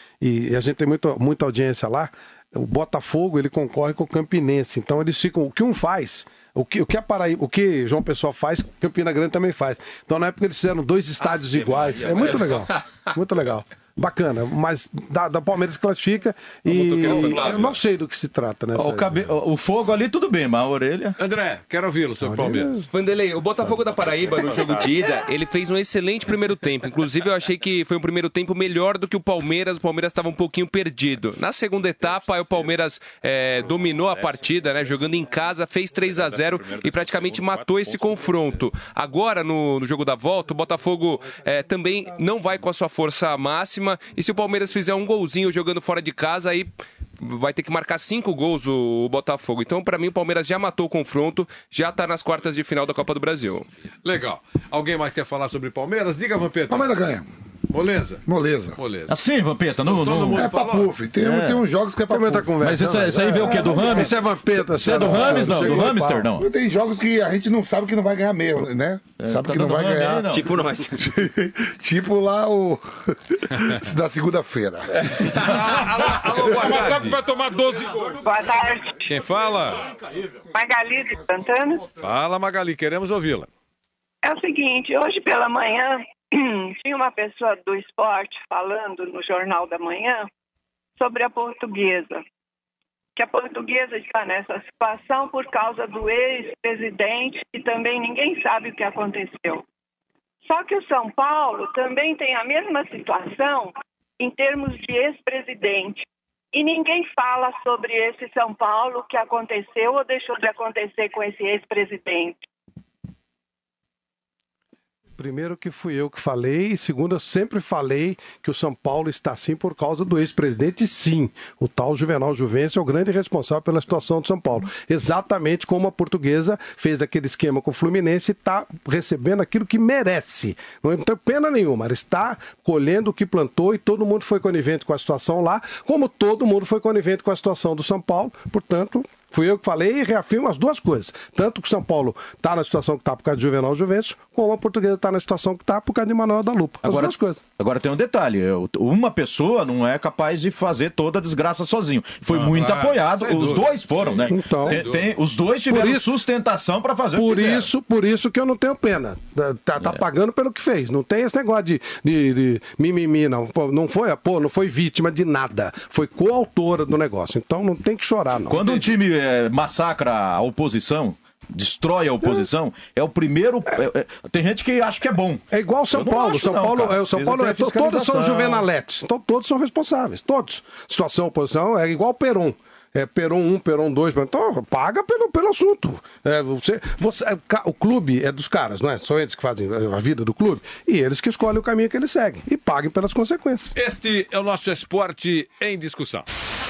e a gente tem muita audiência lá. O Botafogo, ele concorre com o Campinense, então eles ficam, o que um faz, o que a Paraíba, o que João Pessoa faz, Campina Grande também faz. Então na época eles fizeram 2 estádios iguais, é muito legal, muito legal. Bacana, mas da Palmeiras classifica e eu não sei do que se trata, né? O fogo ali tudo bem, mas a orelha... André, quero ouvi-lo sobre o Palmeiras. Vanderlei, o Botafogo da Paraíba no jogo de ida, ele fez um excelente primeiro tempo. Inclusive eu achei que foi um primeiro tempo melhor do que o Palmeiras estava um pouquinho perdido. Na segunda etapa, o Palmeiras dominou a partida, né? Jogando em casa, fez 3-0 e praticamente matou esse confronto. Agora, no jogo da volta, o Botafogo também não vai com a sua força máxima. E se o Palmeiras fizer um golzinho jogando fora de casa, aí vai ter que marcar 5 gols o Botafogo. Então, para mim, o Palmeiras já matou o confronto, já está nas quartas de final da Copa do Brasil. Legal. Alguém mais quer falar sobre Palmeiras? Diga, Vampeta. Palmeiras ganha. Moleza? Moleza. Assim, Vampeta, não. É pra puff. Tem uns jogos que é pra puff. Mas isso aí vê o quê? Do Rames? Isso é Vampeta. Você é do Rames, não? Do Hamster, não? Tem jogos que a gente não sabe que não vai ganhar mesmo, né? Sabe que não vai ganhar. Não. Tipo nós. Tipo lá da segunda-feira. Mas sabe que vai tomar 12 gols. Boa tarde. Quem fala? Magali de Santana. Fala, Magali, queremos ouvi-la. É o seguinte, hoje pela manhã tinha uma pessoa do esporte falando no Jornal da Manhã sobre a Portuguesa. Que a Portuguesa está nessa situação por causa do ex-presidente e também ninguém sabe o que aconteceu. Só que o São Paulo também tem a mesma situação em termos de ex-presidente. E ninguém fala sobre esse São Paulo que aconteceu ou deixou de acontecer com esse ex-presidente. Primeiro que fui eu que falei, e segundo eu sempre falei que o São Paulo está assim por causa do ex-presidente, sim. O tal Juvenal Juvencio é o grande responsável pela situação do São Paulo. Exatamente como a Portuguesa fez aquele esquema com o Fluminense e está recebendo aquilo que merece. Não tem pena nenhuma, ela está colhendo o que plantou e todo mundo foi conivente com a situação lá, como todo mundo foi conivente com a situação do São Paulo, portanto... Fui eu que falei e reafirmo as duas coisas. Tanto que o São Paulo está na situação que está por causa de Juvenal Juvencio, como a Portuguesa está na situação que está por causa de Manuel da Lupa. As duas coisas. Agora tem um detalhe. Uma pessoa não é capaz de fazer toda a desgraça sozinho. Foi muito apoiado. Os dois foram, né? Então, os dois tiveram sustentação para fazer o que fizeram. Por isso que eu não tenho pena. Tá pagando pelo que fez. Não tem esse negócio de mimimi, não. Não foi vítima de nada. Foi coautora do negócio. Então não tem que chorar, não. Quando um time massacra a oposição, destrói a oposição, é o primeiro. Tem gente que acha que é bom. É igual o São Paulo. Todos são juvenaletes. Então todos são responsáveis. Todos. Situação oposição é igual o Peron. Peron 1, Peron 2, então paga pelo assunto. O clube é dos caras, não é? São eles que fazem a vida do clube e eles que escolhem o caminho que eles seguem e paguem pelas consequências. Este é o nosso Esporte em Discussão.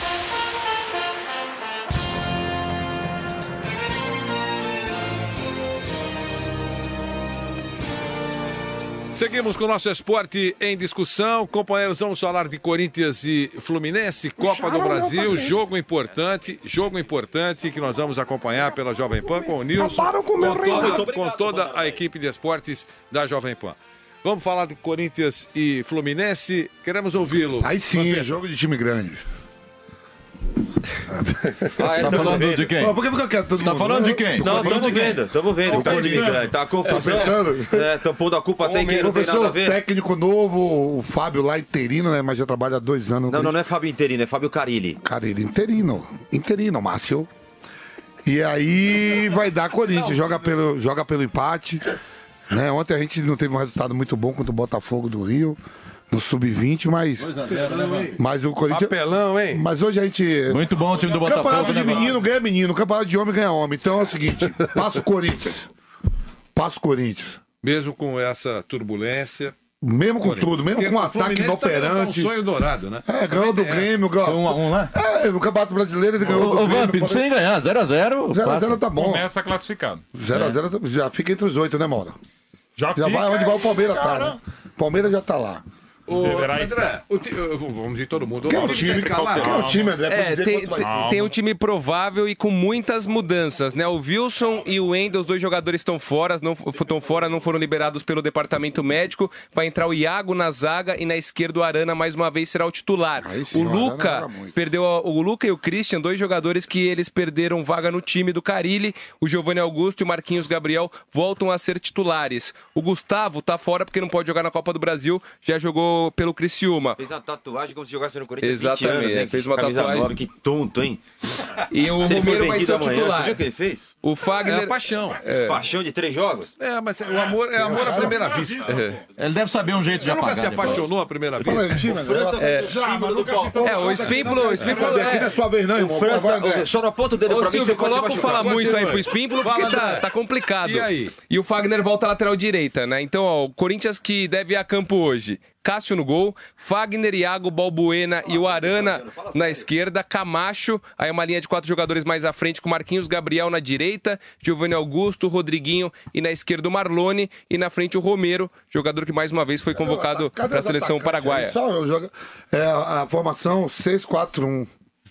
Seguimos com o nosso Esporte em Discussão. Companheiros, vamos falar de Corinthians e Fluminense, Copa do Brasil, jogo importante que nós vamos acompanhar pela Jovem Pan com o Nilson, com toda a equipe de esportes da Jovem Pan. Vamos falar de Corinthians e Fluminense, queremos ouvi-lo. Aí sim, é jogo de time grande. Tá falando de quem? Por que eu quero todo Você tá falando de quem? Não, estamos vendo. Tá difícil, tá confusão. Estão pondo a culpa até quem não tem nada a ver. Técnico novo, o Fábio lá interino, né? Mas já trabalha há 2 anos. Não é Fábio interino, é Fábio Carilli. Carilli, interino, Márcio. E aí vai dar Corinthians, joga pelo empate. Né? Ontem a gente não teve um resultado muito bom contra o Botafogo do Rio, no Sub-20, mas. 2-0, né, mas o Corinthians. Papelão, hein? Mas hoje a gente. Muito bom o time do Botafogo. Campeonato de menino ganha menino, campeonato de homem ganha homem. Então é o seguinte: passa o Corinthians. Mesmo com essa turbulência. Mesmo com tudo, mesmo com um ataque inoperante. É um sonho dourado, né? Ganhou do Grêmio. Foi 1-1 lá? No Campeonato Brasileiro ele ganhou do Grêmio. Vamp, não precisa nem ganhar. 0-0. 0-0 tá bom. Começa classificado. 0-0 já fica entre os 8, né, Mauro? Já vai onde vai o Palmeiras tá, né? O Palmeiras já tá lá. André, vamos de todo mundo. Quem é o time? Quem é o time, André? Tem um time provável e com muitas mudanças, né? O Wilson e o Wendel, os 2 jogadores estão fora, não foram liberados pelo departamento médico. Vai entrar o Iago na zaga e na esquerda o Arana mais uma vez será o titular. Sim, o Luca perdeu o Luca e o Christian, 2 jogadores que eles perderam vaga no time do Carilli. O Giovanni Augusto e o Marquinhos Gabriel voltam a ser titulares. O Gustavo tá fora porque não pode jogar na Copa do Brasil, já jogou pelo Criciúma. Fez uma tatuagem como se jogasse no Corinthians. Exatamente, 20 anos, fez uma tatuagem. 9, que tonto, hein? E o Romero vai ser o titular. Você viu o que ele fez? O Fagner... É a paixão. Paixão de 3 jogos? Mas o amor é amor à primeira vista. Ele deve saber um jeito de apagar. Você nunca se apaixonou à primeira vista? O Espímpulo... Aqui não é sua vez, não, irmão. Só não aponta o dedo pra mim que você pode se machucar. Fala muito aí pro Espímpulo porque tá complicado. E aí? E o Fagner volta à lateral direita, né? Então, ó, o Corinthians que deve ir a campo hoje. Cássio no gol, Fagner, Iago, Balbuena e o Arana na esquerda, Camacho, aí uma linha de 4 jogadores mais à frente com Marquinhos Gabriel na direita, Giovanni Augusto, Rodriguinho e na esquerda o Marlone e na frente o Romero, jogador que mais uma vez foi convocado para a seleção paraguaia. A formação 6-4-1.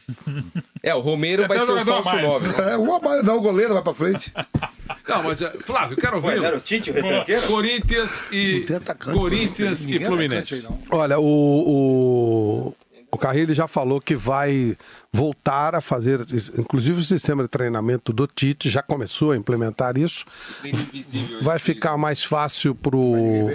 O Romero vai ser o falso 9. O goleiro vai pra frente. Não, mas Flávio, quero ouvir. Era o Tite, o retranqueiro? Corinthians e Fluminense. Olha, o Carrilli já falou que vai voltar a fazer, inclusive o sistema de treinamento do Tite já começou a implementar isso. Vai ficar mais fácil pro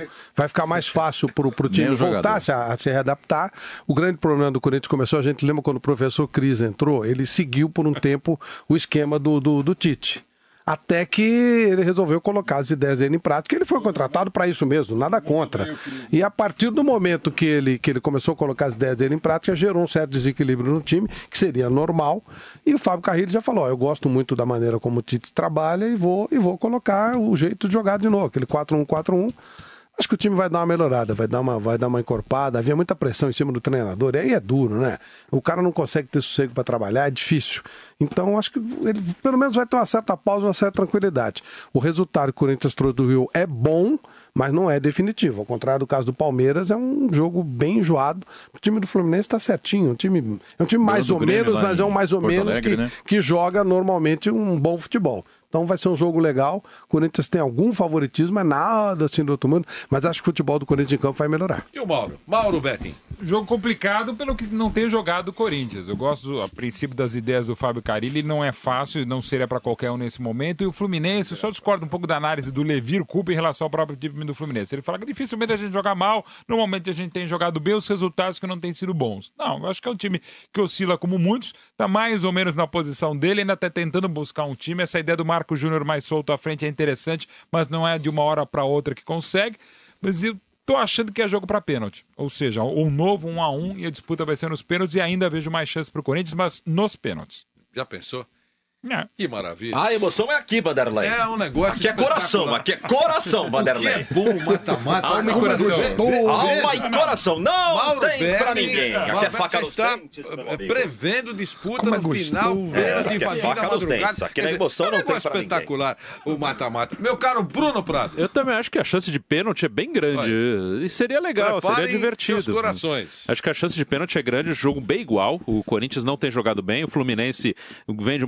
time voltar a se readaptar. O grande problema do Corinthians começou, a gente lembra quando o professor Cris entrou, ele seguiu por um tempo o esquema do Tite. Até que ele resolveu colocar as ideias dele em prática. Ele foi contratado para isso mesmo, nada contra. E a partir do momento que ele começou a colocar as ideias dele em prática, gerou um certo desequilíbrio no time, que seria normal. E o Fábio Carrilli já falou, eu gosto muito da maneira como o Tite trabalha e vou colocar o jeito de jogar de novo, aquele 4-1-4-1. Acho que o time vai dar uma melhorada, vai dar uma encorpada. Havia muita pressão em cima do treinador. E aí é duro, né? O cara não consegue ter sossego para trabalhar, é difícil. Então, acho que ele pelo menos vai ter uma certa pausa, uma certa tranquilidade. O resultado que o Corinthians trouxe do Rio é bom, mas não é definitivo. Ao contrário do caso do Palmeiras, é um jogo bem enjoado. O time do Fluminense está certinho. É um time mais ou menos, mas é um mais ou menos que joga normalmente um bom futebol. Então vai ser um jogo legal. O Corinthians tem algum favoritismo, é nada assim do outro mundo, mas acho que o futebol do Corinthians em campo vai melhorar. E o Mauro? Mauro Betting. Jogo complicado pelo que não tem jogado o Corinthians. Eu gosto, a princípio, das ideias do Fábio Carrilli. Não é fácil, não seria para qualquer um nesse momento. E o Fluminense, eu só discordo um pouco da análise do Levir Coupe em relação ao próprio time do Fluminense. Ele fala que dificilmente a gente joga mal, normalmente a gente tem jogado bem, os resultados que não têm sido bons. Não, eu acho que é um time que oscila como muitos, está mais ou menos na posição dele, ainda está tentando buscar um time. Essa ideia do Marco Júnior mais solto à frente é interessante, mas não é de uma hora para outra que consegue. Mas eu tô achando que é jogo para pênalti. Ou seja, um novo 1-1 e a disputa vai ser nos pênaltis e ainda vejo mais chances para o Corinthians, mas nos pênaltis. Já pensou? É. Que maravilha. A emoção é aqui, Vanderlei. É um negócio aqui é coração, Vanderlei. Aqui é bom, mata-mata. Alma e coração. Alma e coração. Não Mauro tem Berni, pra ninguém. Aqui é faca nos dentes. Prevendo disputa no final, de invadir na madrugada. Aqui na emoção não tem pra espetacular o mata-mata. Meu caro Bruno Prado. Eu também acho que a chance de pênalti é bem grande. E seria legal, seria divertido. Seus corações. Acho que a chance de pênalti é grande, jogo bem igual. O Corinthians não tem jogado bem. O Fluminense vem de uma vitória com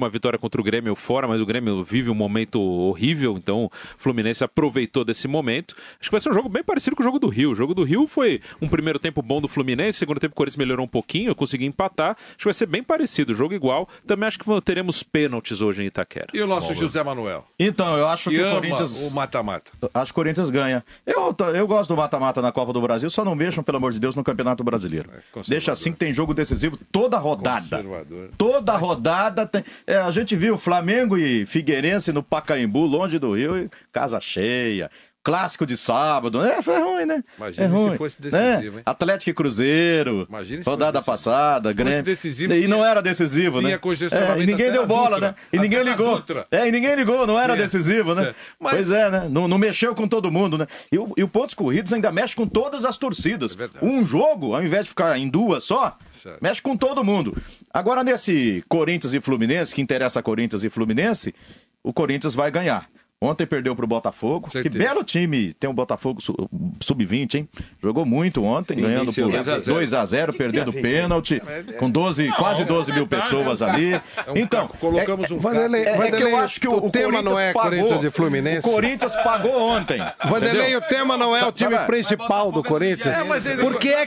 contra o Grêmio fora, mas o Grêmio vive um momento horrível, então o Fluminense aproveitou desse momento. Acho que vai ser um jogo bem parecido com o jogo do Rio. O jogo do Rio foi um primeiro tempo bom do Fluminense, segundo tempo o Corinthians melhorou um pouquinho, eu consegui empatar. Acho que vai ser bem parecido, jogo igual. Também acho que teremos pênaltis hoje em Itaquera. E o nosso José Manuel? Então, eu acho que o Corinthians... o mata-mata. Acho que o Corinthians ganha. Eu gosto do mata-mata na Copa do Brasil, só não mexam, pelo amor de Deus, no Campeonato Brasileiro. Deixa assim que tem jogo decisivo toda rodada. Toda rodada tem... a gente viu Flamengo e Figueirense no Pacaembu, longe do Rio, e casa cheia. Clássico de sábado, foi ruim, né? Imagina se fosse decisivo, hein? Atlético e Cruzeiro, rodada passada, Grêmio. Decisivo, e não era decisivo, né? E ninguém deu bola, né? E ninguém ligou. E ninguém ligou, não era decisivo, né? Mas... Pois é, né? Não mexeu com todo mundo, né? E o pontos corridos ainda mexe com todas as torcidas. Um jogo, ao invés de ficar em duas só, mexe com todo mundo. Agora, nesse Corinthians e Fluminense, que interessa Corinthians e Fluminense, o Corinthians vai ganhar. Ontem perdeu pro Botafogo. Que belo time tem o Botafogo sub-20, hein? Jogou muito ontem, ganhando por 2-0, perdendo pênalti, com quase 12 mil pessoas ali. Então, colocamos um que eu acho que o tema não é Corinthians e Fluminense. O Corinthians pagou ontem. Vanderlei, o tema não é o time principal do Corinthians. Por que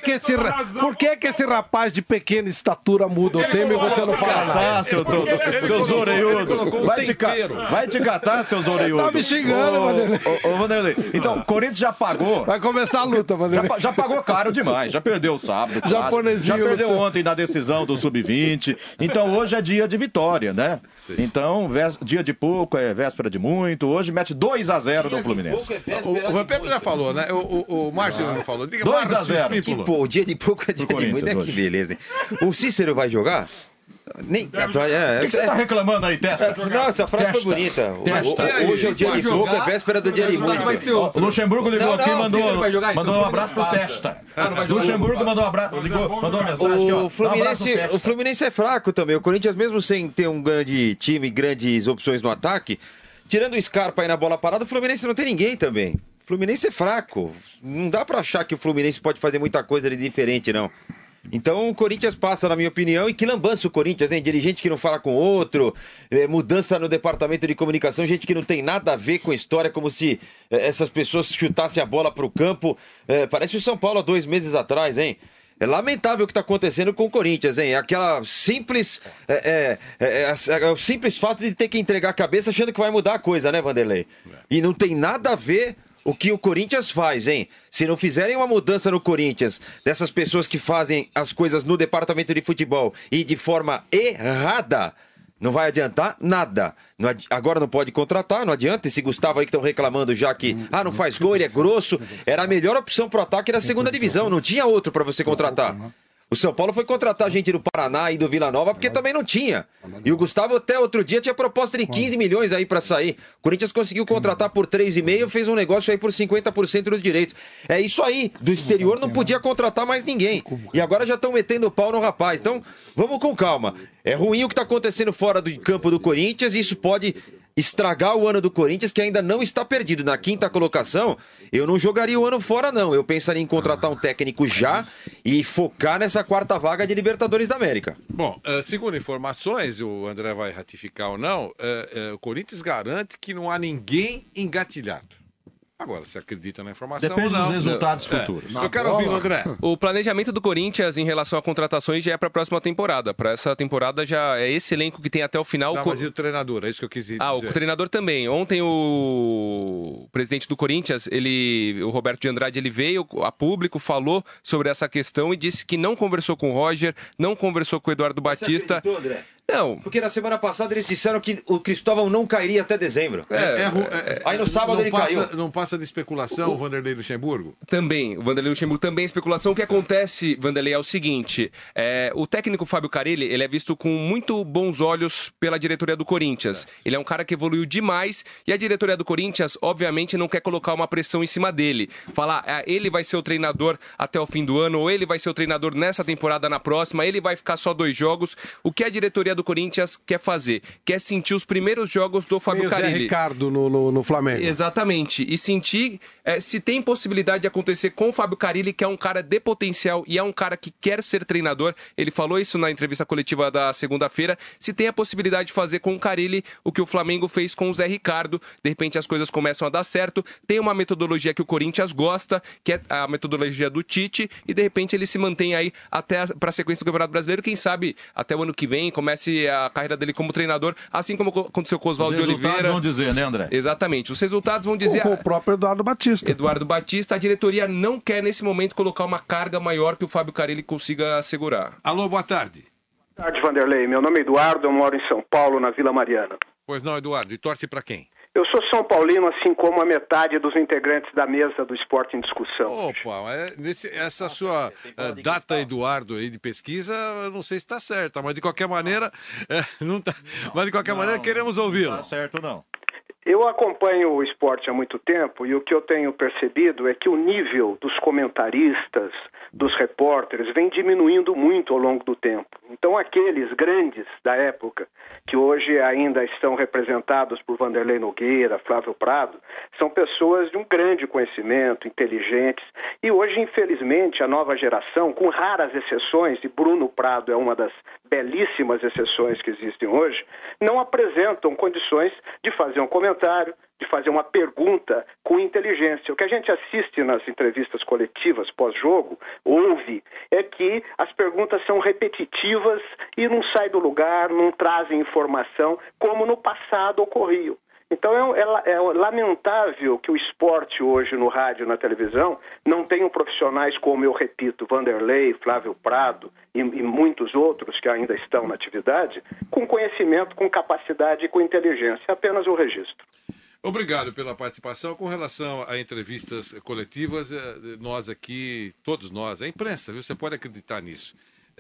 é que esse rapaz de pequena estatura muda o tema e você não fala nada? Seu zoreiudo. Vai te catar, seu zoreiudo. Tá me xingando, Vanderlei. Ô, Vanderlei. Então, o Corinthians já pagou. Vai começar a luta, Vanderlei. Já pagou caro demais. Já perdeu o sábado. Já perdeu ontem na decisão do Sub-20. Então, hoje é dia de vitória, né? Então, dia de pouco é véspera de muito. Hoje mete 2-0 no Fluminense. O Vampeta já falou, né? O Márcio não falou. 2-0. Que pô, dia de pouco é dia de muito. Que beleza, hein? O Cícero vai jogar? O que você tá reclamando aí, Testa? Não, essa frase foi bonita. Hoje é o dia de pouco, é véspera do dia de muito. O Luxemburgo ligou aqui e mandou um abraço pro Testa. Luxemburgo mandou um abraço, mandou uma mensagem aqui, O Fluminense é fraco também. O Corinthians, mesmo sem ter um grande time, grandes opções no ataque, tirando o Scarpa aí na bola parada, o Fluminense não tem ninguém também. O Fluminense é fraco. Não dá pra achar que o Fluminense pode fazer muita coisa de diferente, não. Então o Corinthians passa, na minha opinião, e que lambança o Corinthians, hein? Dirigente que não fala com outro, mudança no departamento de comunicação, gente que não tem nada a ver com a história, como se essas pessoas chutassem a bola pro campo. Parece o São Paulo há 2 meses atrás, hein? É lamentável o que está acontecendo com o Corinthians, hein? Aquela simples... o simples fato de ter que entregar a cabeça achando que vai mudar a coisa, né, Vanderlei? E não tem nada a ver... O que o Corinthians faz, hein? Se não fizerem uma mudança no Corinthians, dessas pessoas que fazem as coisas no departamento de futebol e de forma errada, não vai adiantar nada. Agora não pode contratar, não adianta. Esse Gustavo aí que estão reclamando já que não faz gol, ele é grosso. Era a melhor opção pro ataque da segunda divisão, não tinha outro para você contratar. O São Paulo foi contratar gente do Paraná e do Vila Nova porque também não tinha. E o Gustavo até outro dia tinha proposta de 15 milhões aí pra sair. O Corinthians conseguiu contratar por 3,5, fez um negócio aí por 50% dos direitos. É isso aí. Do exterior não podia contratar mais ninguém. E agora já estão metendo pau no rapaz. Então, vamos com calma. É ruim o que tá acontecendo fora do campo do Corinthians e isso pode estragar o ano do Corinthians, que ainda não está perdido. Na 5ª colocação, eu não jogaria o ano fora, não. Eu pensaria em contratar um técnico já e focar nessa 4ª vaga de Libertadores da América. Bom, segundo informações, o André vai ratificar ou não, o Corinthians garante que não há ninguém engatilhado. Agora, se acredita na informação depende dos resultados futuros. Eu quero ouvir o André. O planejamento do Corinthians em relação a contratações já é para a próxima temporada. Para essa temporada já é esse elenco que tem até o final. Não, mas e o treinador? É isso que eu quis dizer. O treinador também. Ontem o presidente do Corinthians, o Roberto de Andrade, ele veio a público, falou sobre essa questão e disse que não conversou com o Roger, não conversou com o Eduardo Batista. Você acreditou, André? Não. Porque na semana passada eles disseram que o Cristóvão não cairia até dezembro. Aí no sábado ele caiu. Não passa de especulação o Vanderlei Luxemburgo? Também. O Vanderlei Luxemburgo também é especulação. O que acontece, Vanderlei, é o seguinte. O técnico Fábio Carille, ele é visto com muito bons olhos pela diretoria do Corinthians. Ele é um cara que evoluiu demais e a diretoria do Corinthians, obviamente, não quer colocar uma pressão em cima dele. Falar, ele vai ser o treinador até o fim do ano, ou ele vai ser o treinador nessa temporada, na próxima, ele vai ficar só 2 jogos. O que a diretoria do do Corinthians quer fazer, quer sentir os primeiros jogos do Fábio Carille. Zé Ricardo no Flamengo. Exatamente. E sentir se tem possibilidade de acontecer com o Fábio Carille, que é um cara de potencial e é um cara que quer ser treinador. Ele falou isso na entrevista coletiva da segunda-feira. Se tem a possibilidade de fazer com o Carille o que o Flamengo fez com o Zé Ricardo, de repente as coisas começam a dar certo. Tem uma metodologia que o Corinthians gosta, que é a metodologia do Tite, e de repente ele se mantém aí até para a sequência do Campeonato Brasileiro. Quem sabe até o ano que vem comece a carreira dele como treinador, assim como aconteceu com o Oswaldo de Oliveira. Os resultados vão dizer, né, André? Exatamente. Os resultados vão dizer... O próprio Eduardo Batista. A diretoria não quer, nesse momento, colocar uma carga maior que o Fábio Carille consiga segurar. Alô, boa tarde. Boa tarde, Vanderlei. Meu nome é Eduardo, eu moro em São Paulo, na Vila Mariana. Pois não, Eduardo. E torce para quem? Eu sou São Paulino, assim como a metade dos integrantes da mesa do Esporte em Discussão. Opa, essa sua data, Eduardo, aí de pesquisa, eu não sei se está certa, mas de qualquer maneira, não tá, mas de qualquer maneira queremos ouvi-lo. Não está certo, não. Eu acompanho o esporte há muito tempo e o que eu tenho percebido é que o nível dos comentaristas, dos repórteres, vem diminuindo muito ao longo do tempo. Então aqueles grandes da época, que hoje ainda estão representados por Vanderlei Nogueira, Flávio Prado, são pessoas de um grande conhecimento, inteligentes, e hoje, infelizmente, a nova geração, com raras exceções, e Bruno Prado é uma das belíssimas exceções que existem hoje, não apresentam condições de fazer um comentário, de fazer uma pergunta com inteligência. O que a gente assiste nas entrevistas coletivas pós-jogo, ouve, é que as perguntas são repetitivas e não saem do lugar, não trazem informação, como no passado ocorriam. Então é lamentável que o esporte hoje no rádio e na televisão não tenham profissionais como, eu repito, Vanderlei, Flávio Prado e muitos outros que ainda estão na atividade, com conhecimento, com capacidade e com inteligência. É apenas um registro. Obrigado pela participação. Com relação a entrevistas coletivas, nós aqui, todos nós, a imprensa, viu? Você pode acreditar nisso.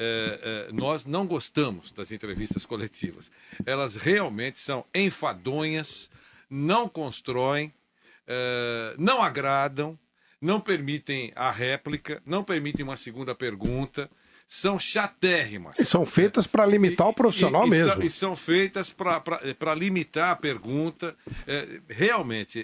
Nós não gostamos das entrevistas coletivas. Elas realmente são enfadonhas, não constroem, não agradam, não permitem a réplica, não permitem uma segunda pergunta. São chatérrimas. E são feitas para limitar o profissional mesmo. E são feitas para limitar a pergunta. Realmente,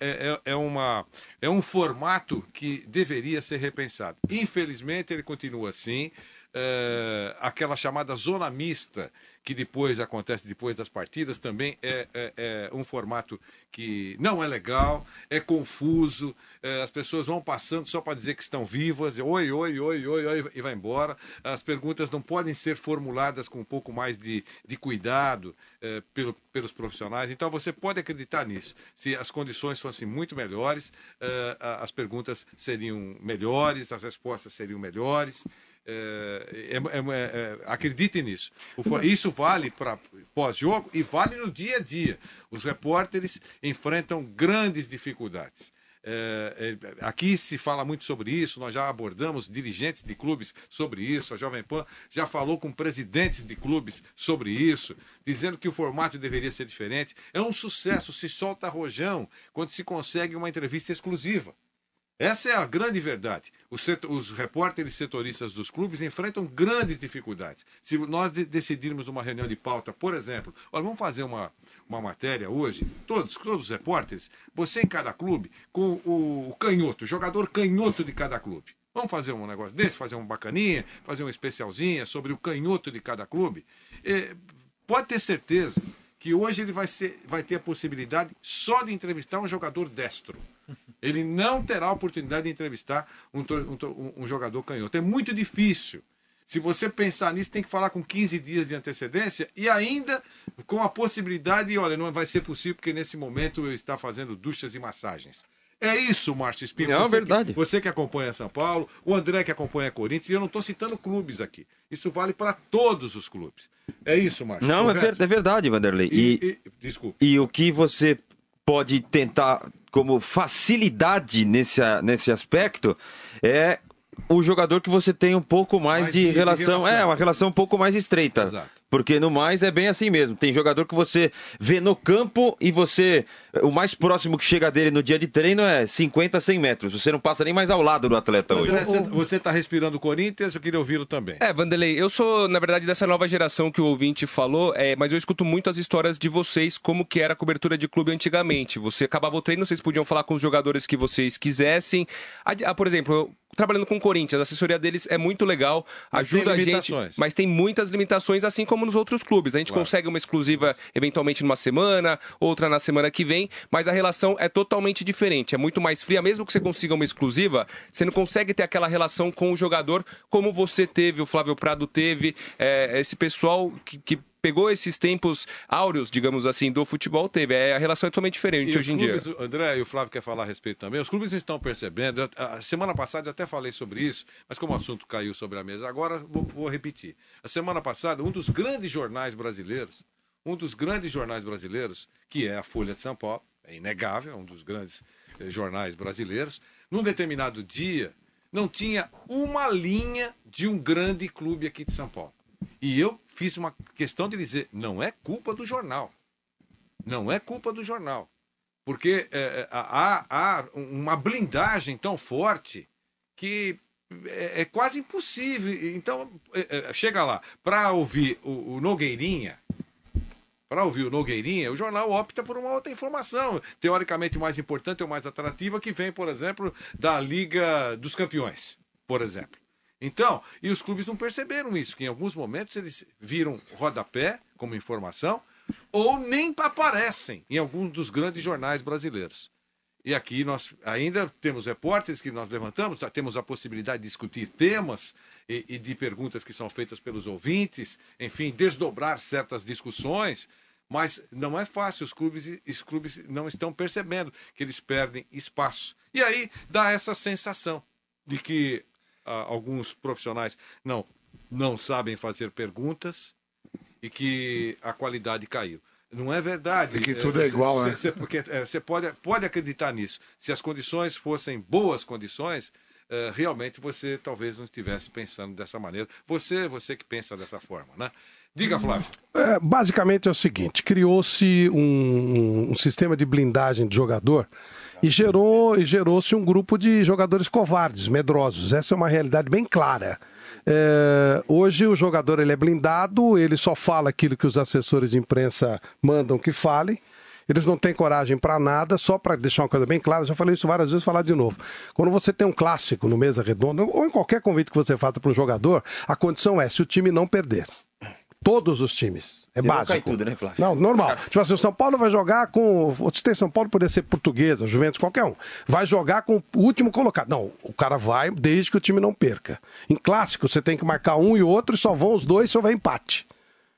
é um formato que deveria ser repensado. Infelizmente, ele continua assim. Aquela chamada zona mista, que depois acontece depois das partidas, também é um formato que não é legal, é confuso, as pessoas vão passando só para dizer que estão vivas, oi, e vai embora. As perguntas não podem ser formuladas com um pouco mais de cuidado pelos profissionais. Então você pode acreditar nisso. Se as condições fossem muito melhores, as perguntas seriam melhores, as respostas seriam melhores. Acredite nisso. Isso vale para pós-jogo e vale no dia a dia. Os repórteres enfrentam grandes dificuldades. Aqui se fala muito sobre isso, nós já abordamos dirigentes de clubes sobre isso, a Jovem Pan já falou com presidentes de clubes sobre isso, dizendo que o formato deveria ser diferente. É um sucesso, se solta rojão quando se consegue uma entrevista exclusiva. Essa é a grande verdade. Os repórteres setoristas dos clubes enfrentam grandes dificuldades. Se nós decidirmos numa reunião de pauta, por exemplo, olha, vamos fazer uma matéria hoje, todos os repórteres, você em cada clube, com o canhoto, o jogador canhoto de cada clube. Vamos fazer um negócio desse, fazer um bacaninha, fazer uma especialzinha sobre o canhoto de cada clube. Pode ter certeza que hoje ele vai ter a possibilidade só de entrevistar um jogador destro. Ele não terá a oportunidade de entrevistar um jogador canhoto. É muito difícil. Se você pensar nisso, tem que falar com 15 dias de antecedência e ainda com a possibilidade, olha, não vai ser possível porque nesse momento eu estou fazendo duchas e massagens. É isso, Márcio Espírito. Não, é verdade. Você que acompanha São Paulo, o André que acompanha Corinthians, e eu não estou citando clubes aqui. Isso vale para todos os clubes. É isso, Márcio. Não, é verdade, Vanderlei. Desculpa. E o que você pode tentar como facilidade nesse aspecto é o jogador que você tem um pouco mais de relação. Uma relação um pouco mais estreita. Exato. Porque no mais é bem assim mesmo. Tem jogador que você vê no campo e o mais próximo que chega dele no dia de treino é 50, 100 metros. Você não passa nem mais ao lado do atleta hoje. Você está respirando o Corinthians, eu queria ouvi-lo também. Vanderlei, eu sou, na verdade, dessa nova geração que o ouvinte falou, mas eu escuto muito as histórias de vocês, como que era a cobertura de clube antigamente. Você acabava o treino, vocês podiam falar com os jogadores que vocês quisessem. Por exemplo, trabalhando com o Corinthians, a assessoria deles é muito legal, ajuda a gente, mas tem muitas limitações, assim como nos outros clubes. A gente consegue uma exclusiva eventualmente numa semana, outra na semana que vem, mas a relação é totalmente diferente, é muito mais fria. Mesmo que você consiga uma exclusiva, você não consegue ter aquela relação com o jogador como você teve, o Flávio Prado teve, esse pessoal que pegou esses tempos áureos, digamos assim, do futebol, teve. A relação é totalmente diferente hoje em dia. André e o Flávio quer falar a respeito também. Os clubes não estão percebendo. A semana passada eu até falei sobre isso, mas como o assunto caiu sobre a mesa agora, vou repetir. A semana passada, um dos grandes jornais brasileiros, que é a Folha de São Paulo, é inegável, é um dos grandes jornais brasileiros, num determinado dia, não tinha uma linha de um grande clube aqui de São Paulo. E eu fiz uma questão de dizer, não é culpa do jornal. Não é culpa do jornal. Porque há uma blindagem tão forte que é quase impossível. Então, chega lá, para ouvir o Nogueirinha, o jornal opta por uma outra informação, teoricamente mais importante ou mais atrativa, que vem, por exemplo, da Liga dos Campeões, por exemplo. Então, e os clubes não perceberam isso, que em alguns momentos eles viram rodapé como informação, ou nem aparecem em alguns dos grandes jornais brasileiros. E aqui nós ainda temos repórteres que nós levantamos, temos a possibilidade de discutir temas e de perguntas que são feitas pelos ouvintes, enfim, desdobrar certas discussões, mas não é fácil, os clubes não estão percebendo que eles perdem espaço. E aí dá essa sensação de que alguns profissionais não sabem fazer perguntas e que a qualidade caiu. Não é verdade. Que tudo é igual, né? Porque você pode acreditar nisso. Se as condições fossem boas condições, realmente você talvez não estivesse pensando dessa maneira. Você que pensa dessa forma, né? Diga, Flávio. Basicamente é o seguinte, criou-se um sistema de blindagem de jogador e gerou-se um grupo de jogadores covardes, medrosos. Essa é uma realidade bem clara. Hoje o jogador ele é blindado, ele só fala aquilo que os assessores de imprensa mandam que fale. Eles não têm coragem para nada, só para deixar uma coisa bem clara, já falei isso várias vezes, vou falar de novo. Quando você tem um clássico no Mesa Redonda, ou em qualquer convite que você faça para um jogador, a condição é se o time não perder. Todos os times. É básico. Não cai tudo, né, Flávio? Não, normal. Tipo assim, o São Paulo vai jogar com... Se tem São Paulo, poderia ser Portuguesa, Juventus, qualquer um. Vai jogar com o último colocado. Não, o cara vai desde que o time não perca. Em clássico, você tem que marcar um e outro e só vão os dois se houver empate.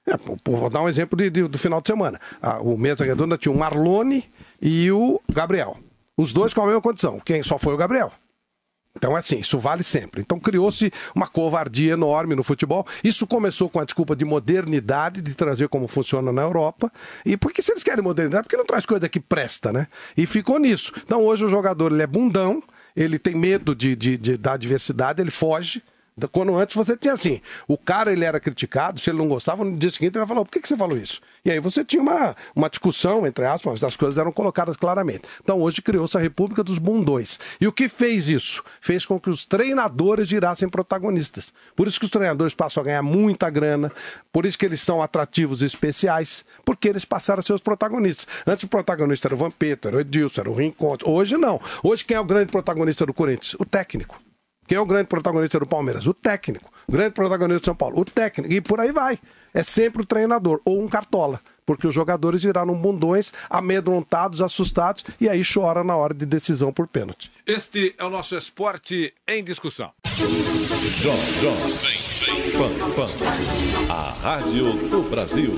Vou dar um exemplo do final de semana. O Mesa Redonda tinha o Marlone e o Gabriel. Os dois com a mesma condição. Quem só foi o Gabriel. Então, é assim, isso vale sempre. Então, criou-se uma covardia enorme no futebol. Isso começou com a desculpa de modernidade, de trazer como funciona na Europa. E porque se eles querem modernidade, porque não traz coisa que presta, né? E ficou nisso. Então, hoje o jogador ele é bundão, ele tem medo da adversidade, ele foge. Quando antes você tinha assim, o cara ele era criticado, se ele não gostava, no dia seguinte ele falou, por que você falou isso? E aí você tinha uma discussão, entre aspas, mas as coisas eram colocadas claramente. Então hoje criou-se a República dos Bundões. E o que fez isso? Fez com que os treinadores virassem protagonistas. Por isso que os treinadores passam a ganhar muita grana, por isso que eles são atrativos e especiais, porque eles passaram a ser os protagonistas. Antes o protagonista era o Vampeta, era o Edilson, era o Rincon. Hoje não. Hoje quem é o grande protagonista do Corinthians? O técnico. Quem é o grande protagonista do Palmeiras? O técnico. O grande protagonista do São Paulo? O técnico. E por aí vai. É sempre o treinador ou um cartola. Porque os jogadores viraram bundões, amedrontados, assustados, e aí chora na hora de decisão por pênalti. Este é o nosso Esporte em Discussão. Pan. A Rádio do Brasil.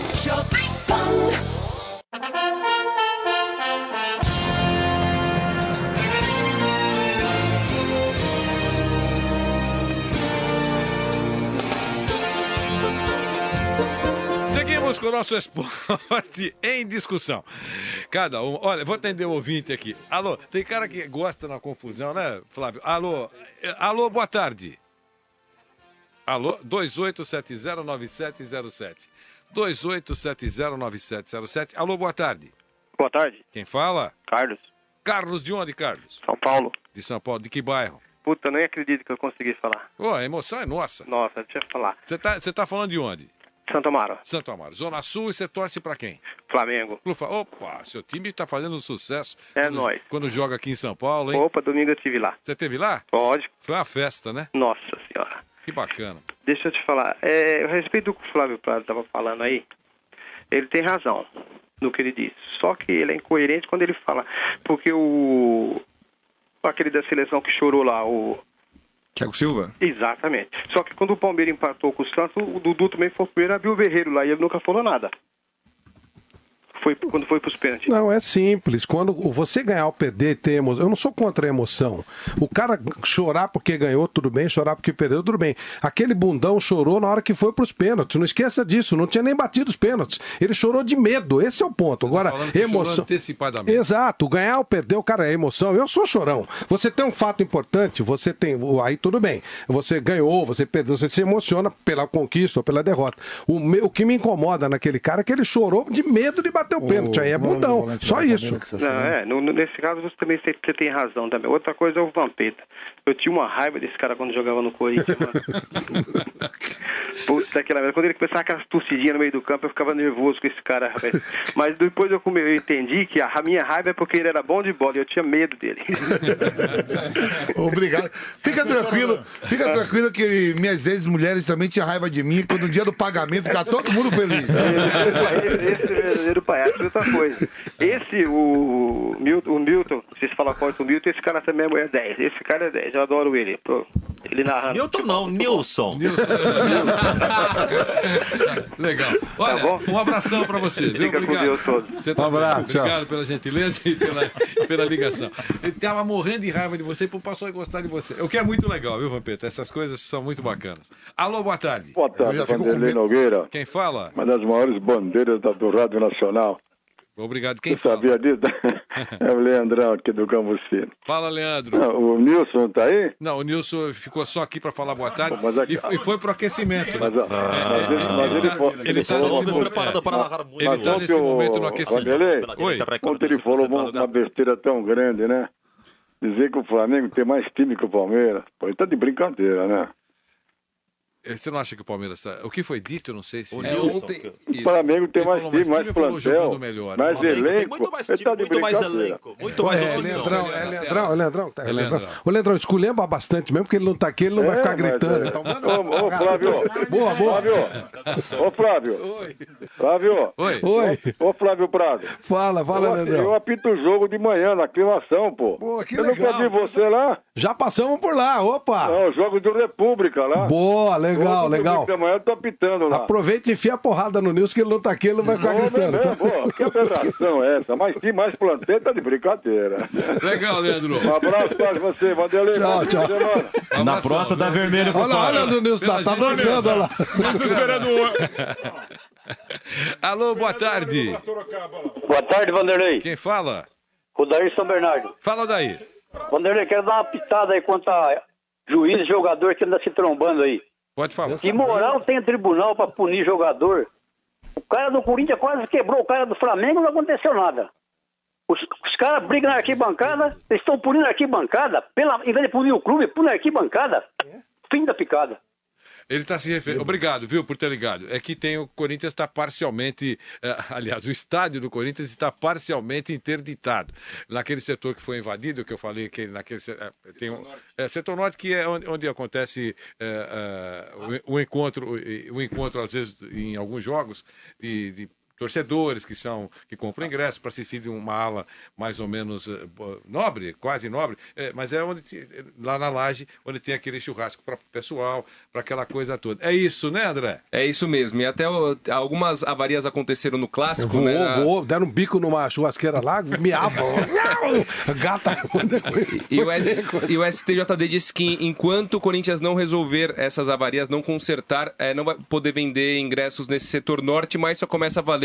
Seguimos com o nosso Esporte em Discussão. Cada um... Olha, vou atender o ouvinte aqui. Alô, tem cara que gosta na confusão, né, Flávio? Alô, boa tarde. Alô, 28709707. 28709707. Alô, boa tarde. Boa tarde. Quem fala? Carlos. Carlos de onde, Carlos? São Paulo. De São Paulo. De que bairro? Puta, eu nem acredito que eu consegui falar. Ô, a emoção é nossa. Nossa, deixa eu falar. Você tá falando de onde? Santo Amaro. Santo Amaro. Zona Sul, e você torce pra quem? Flamengo. Opa, seu time tá fazendo um sucesso. Nóis. Quando joga aqui em São Paulo, hein? Opa, domingo eu estive lá. Você esteve lá? Lógico. Foi uma festa, né? Nossa Senhora. Que bacana. Deixa eu te falar. A respeito do que o Flávio Prado estava falando aí, ele tem razão no que ele disse. Só que ele é incoerente quando ele fala. Porque aquele da seleção que chorou lá, o Thiago Silva? Exatamente. Só que quando o Palmeiras empatou com o Santos, o Dudu também foi o primeiro a ver o Berreiro lá e ele nunca falou nada. Quando foi pros pênaltis. Não, é simples. Quando você ganhar ou perder, tem emoção. Eu não sou contra a emoção. O cara chorar porque ganhou, tudo bem. Chorar porque perdeu, tudo bem. Aquele bundão chorou na hora que foi pros pênaltis. Não esqueça disso. Não tinha nem batido os pênaltis. Ele chorou de medo. Esse é o ponto. Agora, emoção. Antecipadamente. Exato. Ganhar ou perder, o cara é emoção. Eu sou chorão. Você tem um fato importante, você tem. Aí tudo bem. Você ganhou, você perdeu, você se emociona pela conquista ou pela derrota. O que me incomoda naquele cara é que ele chorou de medo de bater o pênalti, aí é bundão, só isso. Não, nesse caso você também você tem razão também. Outra coisa é o Vampeta. Eu tinha uma raiva desse cara quando jogava no Corinthians, mano. Puta, quando ele começava aquelas tossidinhas no meio do campo, eu ficava nervoso com esse cara, rapaz. Mas depois eu entendi que a minha raiva é porque ele era bom de bola e eu tinha medo dele. Obrigado. Fica tranquilo que minhas ex-mulheres também tinham raiva de mim, quando no dia do pagamento ficava todo mundo feliz. Esse verdadeiro pai. Outra coisa, o Milton, vocês falam quanto o Milton, esse cara também é 10. Esse cara é 10, eu adoro ele. Ele narrando. Milton não, Nilson. Legal. Olha, um abração pra você. Fica com Deus todos. Um abraço. Obrigado pela gentileza e pela ligação. Ele tava morrendo de raiva de você e passou a gostar de você. O que é muito legal, viu, Vampeta? Essas coisas são muito bacanas. Alô, boa tarde. Boa tarde, Vanderlei Nogueira. Quem fala? Uma das maiores bandeiras do Rádio Nacional. Obrigado. Quem fala? Você sabia disso? É o Leandrão aqui do Cambucino. Fala, Leandro. Não, o Nilson tá aí? Não, o Nilson ficou só aqui para falar boa tarde e foi pro aquecimento. Ele está nesse momento no aquecimento. Oi. Ontem ele falou uma besteira tão grande, né? Dizer que o Flamengo tem mais time que o Palmeiras. Pô, ele tá de brincadeira, né? Você não acha que o Palmeiras... O que foi dito, eu não sei se... O Flamengo tem mais time, mais plantel, mais elenco. Muito mais elenco. Muito mais Leandrão. O Leandrão esculhamba bastante mesmo, porque ele não tá aqui, ele não vai ficar gritando. Então, ô, Flávio. Boa. Ô, Flávio. Oi. Flávio. Oi. Ô, Flávio Prado. Fala, Leandrão. Eu apito o jogo de manhã, na aclimação, pô. Pô, que legal. Eu nunca vi você lá. Já passamos por lá, opa. Não, o jogo do República lá. Boa, legal. Amanhã eu tô apitando lá. Aproveita e enfia a porrada no Nilson, que ele não tá aqui, ele não vai ficar gritando. Pô, que aberração é essa? Mais time, mais plantel, tá de brincadeira. Legal, Leandro. Um abraço pra você, Vanderlei. Tchau. Na próxima dá vermelho pro Olha o Nilson, tá dançando, olha lá. Alô, boa tarde. Boa tarde, Vanderlei. Quem fala? Rodair São Bernardo. Fala daí. Vanderlei, quero dar uma pitada aí quanto a juiz e jogador que anda se trombando aí. Pode falar. Que moral tem tribunal pra punir jogador? O cara do Corinthians quase quebrou o cara do Flamengo e não aconteceu nada. Os caras brigam na arquibancada, eles estão punindo a arquibancada, em vez de punir o clube, punir a arquibancada. Fim da picada. Ele está se referindo. Obrigado, viu, por ter ligado. É que o Corinthians está parcialmente. Aliás, o estádio do Corinthians está parcialmente interditado. Naquele setor que foi invadido, que eu falei que naquele tem setor norte, que é onde acontece o encontro, às vezes, em alguns jogos, de torcedores que compram ingresso para assistir de uma ala mais ou menos nobre, quase nobre, mas é lá na laje, onde tem aquele churrasco para o pessoal, para aquela coisa toda. É isso, né, André? É isso mesmo. E até algumas avarias aconteceram no clássico, deram um bico numa churrasqueira lá, miavam. Gata. E o STJD disse que enquanto o Corinthians não resolver essas avarias, não consertar, não vai poder vender ingressos nesse setor norte, mas só começa a valer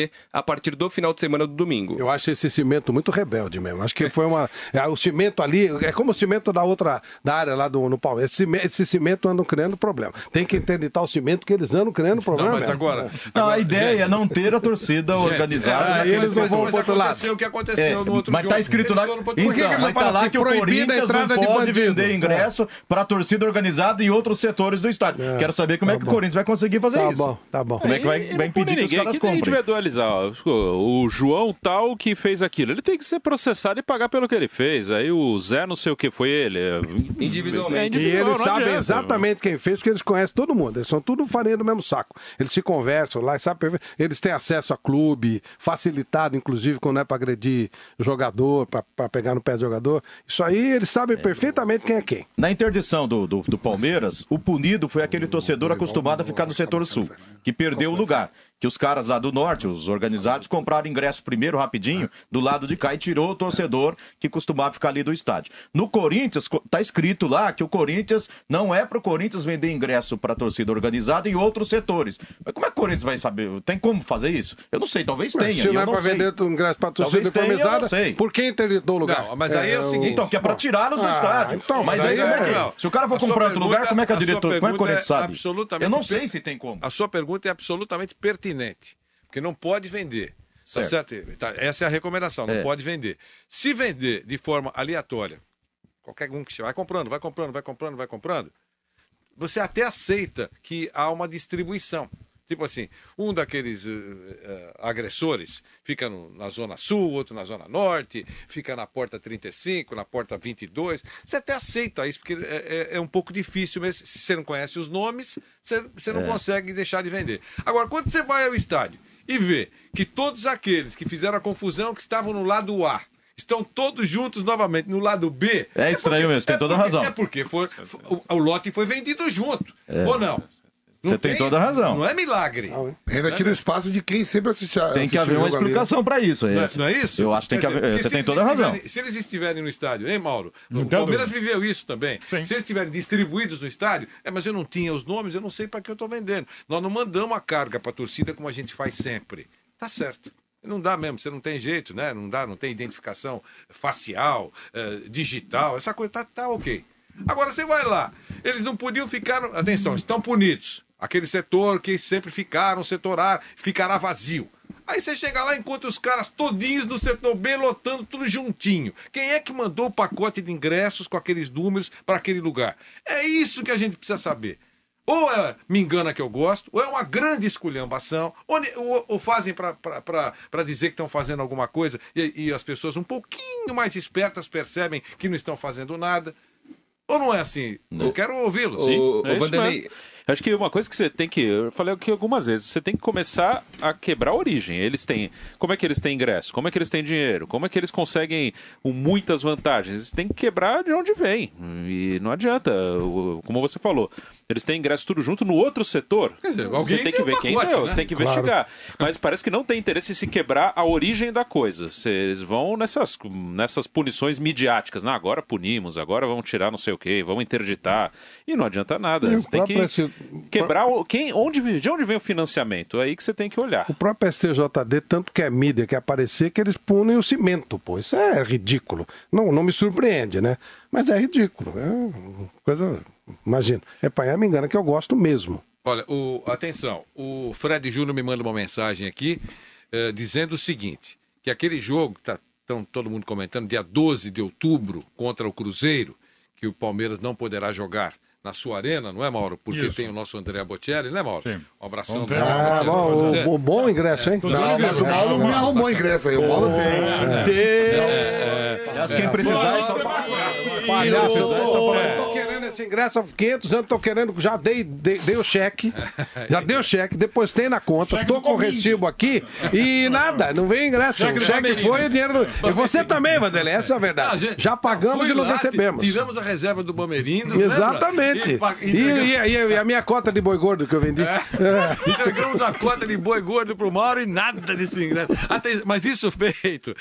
valer a partir do final de semana do domingo. Eu acho esse cimento muito rebelde mesmo. Acho que foi o cimento ali, é como o cimento da área lá no Palmeiras. Esse cimento andam criando problema. Tem que interditar o cimento que eles andam criando problema. Não, mas agora a ideia é não ter a torcida organizada. Eles não vão pro outro lado. O que aconteceu no outro mas jogo. Tá escrito lá. Por que Mas tá lá que o Corinthians não pode vender ingresso para a torcida organizada em outros setores do estádio. Quero saber como é que o Corinthians vai conseguir fazer isso. Tá bom. Como é que vai impedir que os caras comprem? Individualizar. O João tal que fez aquilo. Ele tem que ser processado e pagar pelo que ele fez. Aí o Zé não sei o que foi ele. Individualmente. E eles sabem exatamente quem fez, porque eles conhecem todo mundo. Eles são tudo farinha do mesmo saco. Eles se conversam lá e sabem. Eles têm acesso a clube, facilitado, inclusive, quando é para agredir jogador, para pegar no pé do jogador. Isso aí eles sabem perfeitamente quem é quem. Na interdição do Palmeiras, o punido foi aquele torcedor acostumado a ficar no setor sul, que perdeu o lugar. Que os caras lá do norte, os organizados, compraram ingresso primeiro, rapidinho, do lado de cá e tirou o torcedor que costumava ficar ali do estádio. No Corinthians, tá escrito lá que o Corinthians não é pro Corinthians vender ingresso pra torcida organizada em outros setores. Mas como é que o Corinthians vai saber? Tem como fazer isso? Eu não sei, talvez tenha. Se não é pra vender ingresso pra torcida organizada, por que interditou o lugar? Não, mas aí é o seguinte... Então, que é pra tirá-los do estádio. Então, mas aí se o cara for comprar outro lugar, como é que a diretora, como é que o Corinthians sabe? Eu não sei se tem como. A sua pergunta é absolutamente pertinente. Porque não pode vender. Tá certo? Essa é a recomendação, não pode vender. Se vender de forma aleatória, qualquer um que vai comprando, você até aceita que há uma distribuição. Tipo assim, um daqueles agressores fica na Zona Sul, outro na Zona Norte, fica na porta 35, na porta 22. Você até aceita isso, porque é um pouco difícil mesmo. Se você não conhece os nomes, você não consegue deixar de vender. Agora, quando você vai ao estádio e vê que todos aqueles que fizeram a confusão, que estavam no lado A, estão todos juntos novamente no lado B... É estranho mesmo, tem toda a razão. É porque o lote foi vendido junto, ou não? Você tem toda a razão. Não é milagre. Ainda tira o espaço de quem sempre assiste. Tem que haver uma explicação para isso. Não é isso? Eu acho que tem que haver. Você tem toda a razão. Se eles estiverem no estádio, hein, Mauro? O Palmeiras viveu isso também. Sim. Se eles estiverem distribuídos no estádio, mas eu não tinha os nomes, eu não sei para que eu estou vendendo. Nós não mandamos a carga para a torcida como a gente faz sempre. Tá certo. Não dá mesmo, você não tem jeito, né? Não tem identificação facial, digital, essa coisa tá ok. Agora você vai lá, eles não podiam ficar, atenção, estão punidos. Aquele setor que sempre ficaram, setor A, ficará vazio. Aí você chega lá e encontra os caras todinhos do setor B lotando tudo juntinho. Quem é que mandou o pacote de ingressos com aqueles números para aquele lugar? É isso que a gente precisa saber. Ou me engana que eu gosto, ou é uma grande esculhambação, ou fazem para dizer que estão fazendo alguma coisa e as pessoas um pouquinho mais espertas percebem que não estão fazendo nada. Ou não é assim? Eu quero ouvi-los. Vanderlei... Acho que uma coisa que você tem que... Eu falei aqui algumas vezes. Você tem que começar a quebrar a origem. Eles têm... Como é que eles têm ingresso? Como é que eles têm dinheiro? Como é que eles conseguem muitas vantagens? Eles têm que quebrar de onde vem. E não adianta. Como você falou, eles têm ingresso tudo junto no outro setor. Quer dizer, alguém você tem que ver quem deu. Você tem que investigar. Mas parece que não tem interesse em se quebrar a origem da coisa. Vocês vão nessas punições midiáticas. Não, agora punimos, agora vamos tirar não sei o quê, vamos interditar. E não adianta nada. Você tem que... quebrar de onde vem o financiamento? É aí que você tem que olhar. O próprio STJD, tanto que é mídia, quer aparecer, que eles punem o cimento, pô. Isso é ridículo. Não me surpreende, né? Mas é ridículo. É uma coisa... Imagina. Me engana que eu gosto mesmo. Olha, atenção. O Fred Júnior me manda uma mensagem aqui dizendo o seguinte, que aquele jogo, estão todo mundo comentando, dia 12 de outubro, contra o Cruzeiro, que o Palmeiras não poderá jogar na sua arena, não é, Mauro? Porque tem o nosso André Bocelli, né, Mauro? Sim. Um abração. Bom ingresso, hein? Não, mas o Mauro não me arrumou ingresso aí. O Mauro tem. Acho que quem precisar é só palhaço. Eu tô querendo esse ingresso há 500 anos, tô querendo, já dei o cheque. Já dei o cheque, depositei na conta, tô com o recibo aqui e nada, não veio ingresso. O cheque foi o dinheiro. E você também, Vanderlei, essa é a verdade. Já pagamos e não recebemos. Tiramos a reserva do Bamerindo. Exatamente. E a minha cota de boi gordo que eu vendi? Entregamos a cota de boi gordo pro Mauro e nada desse ingresso. Mas isso feito,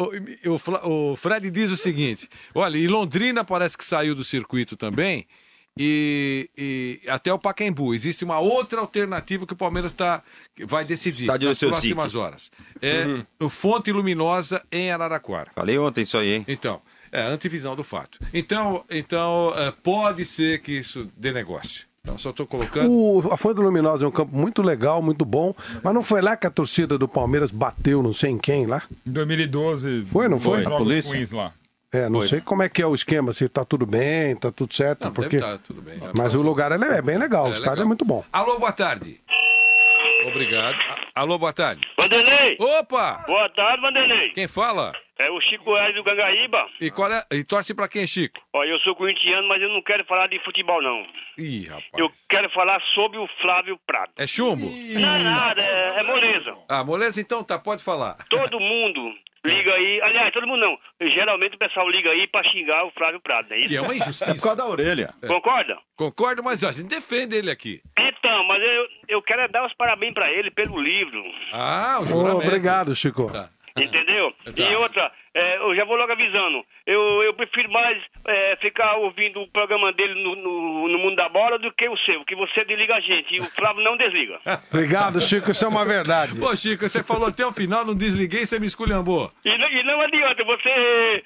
o Fred diz o seguinte, olha, e Londrina parece que saiu do circuito também, e até o Pacaembu. Existe uma outra alternativa que o Palmeiras vai decidir nas próximas horas. O Fonte Luminosa em Araraquara. Falei ontem isso aí, hein? Então, antevisão do fato. Então pode ser que isso dê negócio. Então, só estou colocando... A Fonte Luminosa é um campo muito legal, muito bom, mas não foi lá que a torcida do Palmeiras bateu não sei em quem lá? Em 2012... Foi, não foi? A polícia? Lá. Não sei como é que é o esquema, se tá tudo bem, tá tudo certo, porque... Deve tá tudo bem. Mas o lugar é bem legal, o estádio é muito bom. Alô, boa tarde. Obrigado. Alô, boa tarde. Vanderlei! Opa! Boa tarde, Vanderlei. Quem fala? É o Chico Hélio do Gangaíba. E torce pra quem, Chico? Olha, eu sou corintiano, mas eu não quero falar de futebol, não. Ih, rapaz. Eu quero falar sobre o Flávio Prado. É chumbo? Não é nada, é moleza. Ah, moleza então tá, pode falar. Todo mundo liga aí, aliás, todo mundo não. Geralmente o pessoal liga aí pra xingar o Flávio Prado, não é isso? Que é uma injustiça. É por causa da orelha. Concorda? Concordo, mas a gente defende ele aqui. Então, mas eu quero dar os parabéns pra ele pelo livro. Ah, o juramento. Obrigado, Chico. Tá. Entendeu? Tá. E outra, eu já vou logo avisando. Eu prefiro mais ficar ouvindo o programa dele no Mundo da Bola do que o seu, que você desliga a gente e o Flávio não desliga. Obrigado, Chico, isso é uma verdade. Pô, Chico, você falou até o final, não desliguei, você me esculhambou. E não adianta, você...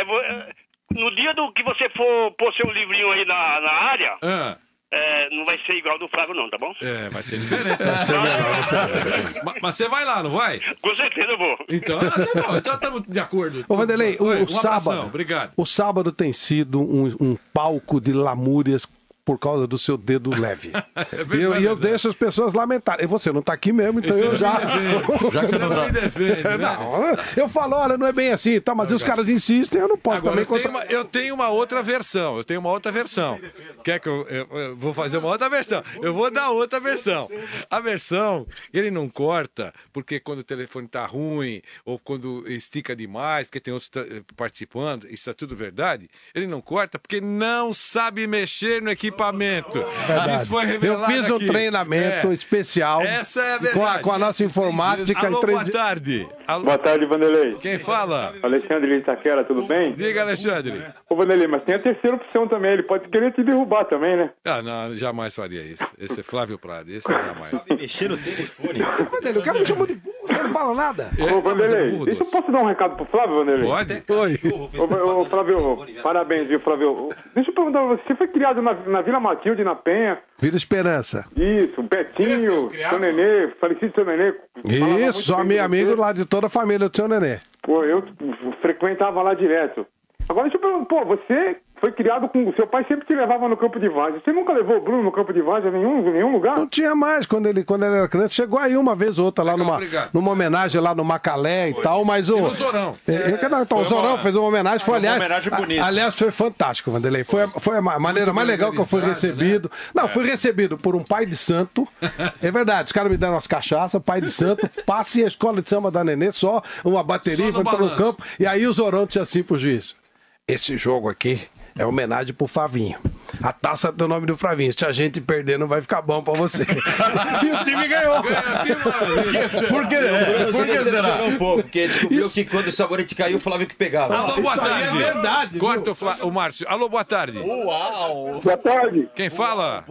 no dia do que você for pôr seu livrinho aí na área... não vai ser igual do Flávio não, tá bom? Vai ser diferente. Vai ser melhor. Mas você vai lá, não vai? Com certeza eu vou. Então estamos de acordo. Ô, Vanderlei, o sábado, obrigado. O sábado tem sido um palco de lamúrias por causa do seu dedo leve. E eu deixo as pessoas lamentarem. E você não tá aqui mesmo, então eu já... Já que você não tá... Não, eu falo, olha, não é bem assim, tá, mas os caras insistem, eu não posso Agora, também... eu tenho uma outra versão, Quer que eu vou fazer uma outra versão? Eu vou dar outra versão. A versão, ele não corta, porque quando o telefone tá ruim, ou quando estica demais, porque tem outros participando, isso é tudo verdade, ele não corta porque não sabe mexer no equipamento. Isso foi revelado. Eu fiz um treinamento especial. Essa é a verdade. Com a nossa informática. Alô, boa tarde. Boa tarde, Vanderlei. Quem fala? Alexandre de Itaquera, tudo bem? Diga, Alexandre. Ô, Vanderlei, mas tem a terceira opção também. Ele pode querer te derrubar também, né? Ah, não, jamais faria isso. Esse é Flávio Prado. Esse jamais. Mexer no telefone. Vanderlei, o cara me chamou de burro, você não fala nada. Ô, Vanderlei, deixa eu posso dar um recado pro Flávio, Vanderlei? Pode? Oi. Ô, Flávio, parabéns, viu, Flávio? Deixa eu perguntar, você foi criado na Vila Matilde, na Penha. Vila Esperança. Isso, Betinho, seu Nenê, falecido seu Nenê. Isso, só meu amigo lá de toda a família do seu Nenê. Pô, eu frequentava lá direto. Agora deixa eu perguntar, pô, você foi criado com... Seu pai sempre te levava no campo de várzea. Você nunca levou o Bruno no campo de várzea em nenhum lugar? Não tinha mais quando ele era criança. Chegou aí uma vez ou outra lá numa homenagem lá no Macalé e tal, mas o... E no Zorão. O Zorão fez uma homenagem, foi aliás... Uma homenagem bonita. Aliás, foi fantástico, Vanderlei. Foi a maneira mais legal que eu fui recebido. Não, fui recebido por um pai de santo. É verdade, os caras me deram umas cachaças, pai de santo, passe a escola de samba da Nenê, só uma bateria, entrou no campo. E aí o Zorão disse assim pro juiz: esse jogo aqui é homenagem pro Flavinho. A taça tem o nome do Flavinho. Se a gente perder, não vai ficar bom pra você. E o time ganhou. Por quê? Por que será? Um pouco, porque descobriu que quando o sabonete caiu, o Flávio que pegava. Alô, boa tarde. É verdade. Corta o Márcio. Alô, boa tarde. Uau! Boa tarde. Quem fala?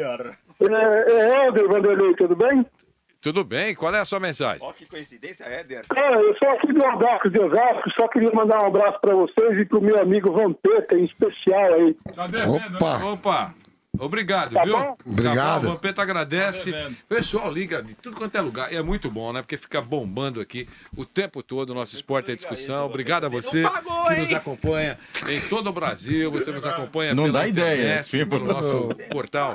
É Éder, Vanderlei, tudo bem? Tudo bem, qual é a sua mensagem? Ó, que coincidência, Éder. Cara, eu sou aqui do Aldaco de Osasco, só queria mandar um abraço pra vocês e pro meu amigo Vampeta, em especial aí. Opa! Obrigado, Tá viu? bom? Obrigado. O Vampeta agradece. Pessoal, liga de tudo quanto é lugar. E é muito bom, né? Porque fica bombando aqui o tempo todo o nosso Esporte é Discussão. Obrigado a você que nos acompanha em todo o Brasil. Você nos acompanha Não pela dá ideia, internet, pelo nosso portal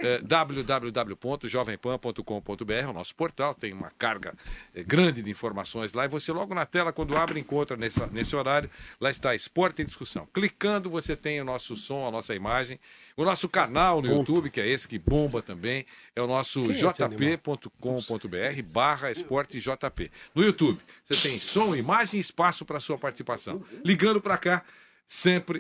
www.jovempan.com.br. É o nosso portal, tem uma carga grande de informações lá. E você logo na tela, quando abre, encontra nesse horário, lá está Esporte em Discussão. Clicando, você tem o nosso som, a nossa imagem, o nosso canal no YouTube, que é esse que bomba também, é o nosso jp.com.br/esportejp. No YouTube, você tem som, imagem e espaço para sua participação. Ligando para cá, sempre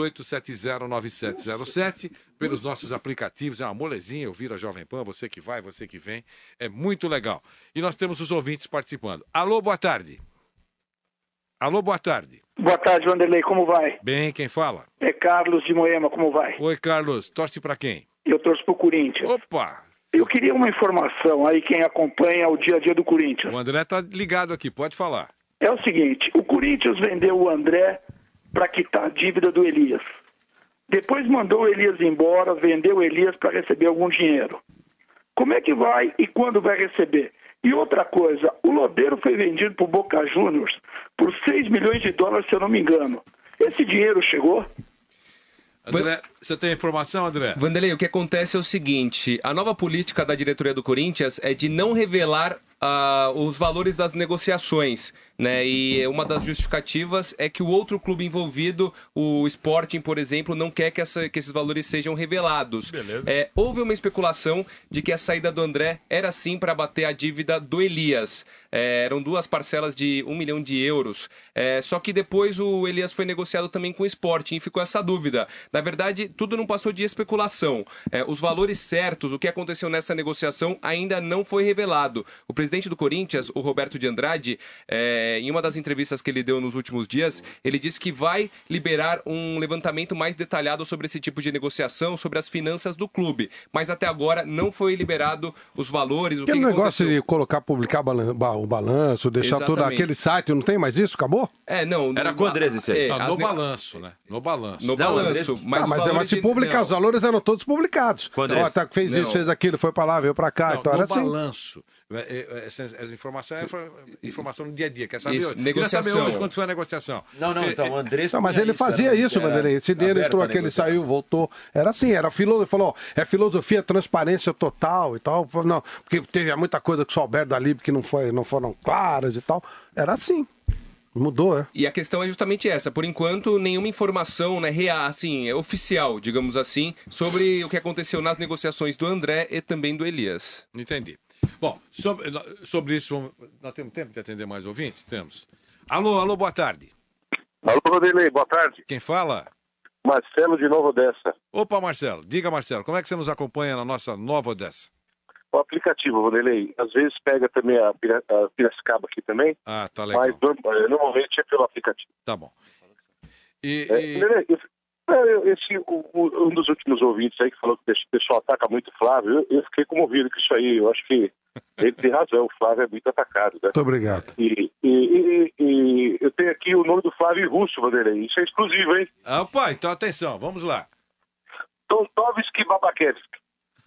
28709707, pelos nossos aplicativos, é uma molezinha ouvir a Jovem Pan, você que vai, você que vem, é muito legal. E nós temos os ouvintes participando. Alô, boa tarde. Alô, boa tarde. Boa tarde, Vanderlei, como vai? Bem, quem fala? É Carlos de Moema, como vai? Oi, Carlos, torce pra quem? Eu torço pro Corinthians. Opa! Eu queria uma informação aí, quem acompanha o dia a dia do Corinthians. O André tá ligado aqui, pode falar. É o seguinte, o Corinthians vendeu o André para quitar a dívida do Elias. Depois mandou o Elias embora, vendeu o Elias para receber algum dinheiro. Como é que vai e quando vai receber? E outra coisa, o Lodeiro foi vendido para o Boca Juniors por 6 milhões de dólares, se eu não me engano. Esse dinheiro chegou? André, você tem informação, André? Vanderlei, o que acontece é o seguinte, a nova política da diretoria do Corinthians é de não revelar os valores das negociações, né? E uma das justificativas é que o outro clube envolvido, o Sporting, por exemplo, não quer que esses valores sejam revelados. Beleza. Houve uma especulação de que a saída do André era sim para bater a dívida do Elias. Eram 2 parcelas de 1 milhão de euros. Só que depois o Elias foi negociado também com o Sporting e ficou essa dúvida. Na verdade, tudo não passou de especulação. Os valores certos, o que aconteceu nessa negociação, ainda não foi revelado. O presidente do Corinthians, o Roberto de Andrade, em uma das entrevistas que ele deu nos últimos dias, ele disse que vai liberar um levantamento mais detalhado sobre esse tipo de negociação, sobre as finanças do clube. Mas até agora não foi liberado os valores, o que negócio aconteceu. de colocar, publicar o balanço, deixar Exatamente. tudo aquele site, não tem mais isso? Acabou? Não. Era com o Andrés esse aí. No balanço, né? No balanço. No balanço. Mas se publicar, os valores eram todos publicados. Fez isso, fez aquilo, foi pra lá, veio pra cá. Não, então no era assim. balanço. Essa informação é informação no dia a dia. Quer saber Isso, hoje? negociação. Quer saber hoje quanto foi a negociação? Não, então, o Andrés... Não, mas ele fazia isso, Vanderlei. Esse dinheiro entrou aqui, ele saiu, voltou. Era assim, era falou, é filosofia, transparência total e tal. Não, porque teve muita coisa que souberam dali que não foram claras e tal. Era assim. Mudou, E a questão é justamente essa. Por enquanto, nenhuma informação, né, oficial, digamos assim, sobre o que aconteceu nas negociações do André e também do Elias. Entendi. Bom, sobre isso, nós temos tempo de atender mais ouvintes? Temos. Alô, boa tarde. Alô, Vanderlei, boa tarde. Quem fala? Marcelo de Nova Odessa. Opa, Marcelo. Diga, Marcelo, como é que você nos acompanha na nossa Nova Odessa? O aplicativo, Vanderlei, às vezes pega também a Piracicaba aqui também. Ah, tá legal. Mas normalmente é pelo aplicativo. Tá bom. Vanderlei, um dos últimos ouvintes aí que falou que o pessoal ataca muito o Flávio, eu fiquei comovido com isso aí. Eu acho que ele tem razão, o Flávio é muito atacado. Né? Muito obrigado. E eu tenho aqui o nome do Flávio Russo, Vanderlei. Isso é exclusivo, hein? Opa, então atenção, vamos lá. Tontovski Babakevski.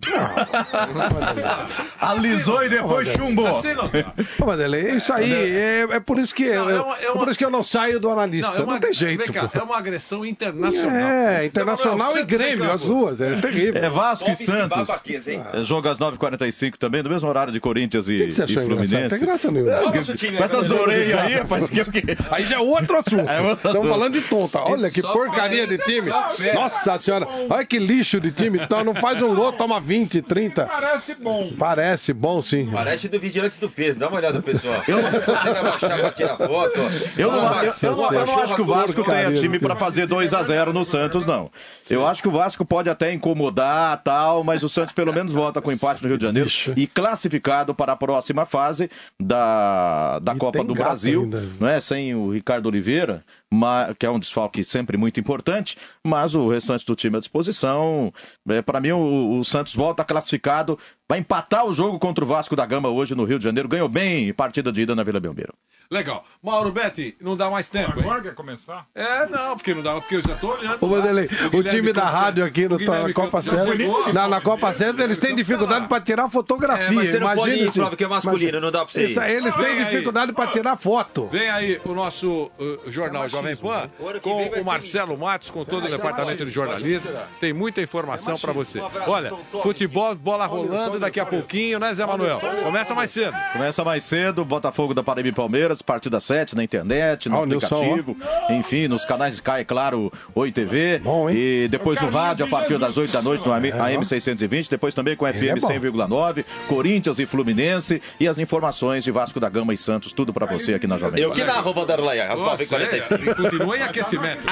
Alisou e depois chumbou. Ô, Vanderlei, isso aí é por isso que por isso que eu não saio do analista. Não tem jeito. Vem cá, é uma agressão internacional. Internacional e Grêmio, as duas. É terrível. É Vasco e Santos. Jogo às 9h45 também, do mesmo horário de Corinthians e Fluminense. Não tem graça nenhuma. Com essas orelhas aí, rapaz. Aí já é outro assunto. Estamos falando de tonta. Olha que porcaria de time. Nossa senhora. Olha que lixo de time. Então não faz um gol, toma 20, 30. Parece bom. Parece bom, sim. Parece do Vigilantes do Peso. Dá uma olhada, pessoal. Eu não consigo abaixar pra tirar foto. Eu não acho que o Vasco tenha time pra fazer 2-0 no Santos, não. Eu acho que o Vasco pode até incomodar tal, mas o Santos pelo menos volta com empate no Rio de Janeiro e classificado para a próxima fase da Copa do Brasil, não é? Sem o Ricardo Oliveira, que é um desfalque sempre muito importante, mas o restante do time à disposição. Para mim, o Santos volta classificado, vai empatar o jogo contra o Vasco da Gama hoje no Rio de Janeiro. Ganhou bem partida de ida na Vila Belmiro. Legal. Mauro Betti, não dá mais tempo, hein? Agora quer começar? Não, porque não dá, porque eu já tô olhando. Ô, Vanderlei, o time da rádio aqui na Copa Sempre, na Copa Sempre, eles têm dificuldade para tirar fotografia. Mas você não pode ir, isso. Flávio, que é masculino, não dá pra você ir. Isso aí, eles têm dificuldade para tirar foto. Vem aí o nosso jornal Jovem Pan com o Marcelo Matos, com todo o departamento de jornalismo. Tem muita informação para você. Olha, futebol, bola rolando daqui a pouquinho, né, Zé Manuel? Começa mais cedo. Começa mais cedo, Botafogo da Paraíba e Palmeiras, partida 7 na internet, no aplicativo, enfim, nos canais Sky, claro, Oi TV, e depois no rádio a partir das 8 da noite no AM 620, depois também com FM 100,9, Corinthians e Fluminense, e as informações de Vasco da Gama e Santos, tudo pra você aqui na Jovem Pan. Eu que narro, Vanderlei, às 9h45. Continua em aquecimento.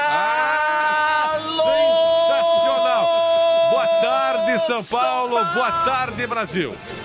Alô! Sensacional! Boa tarde, São Paulo. Boa tarde, Brasil.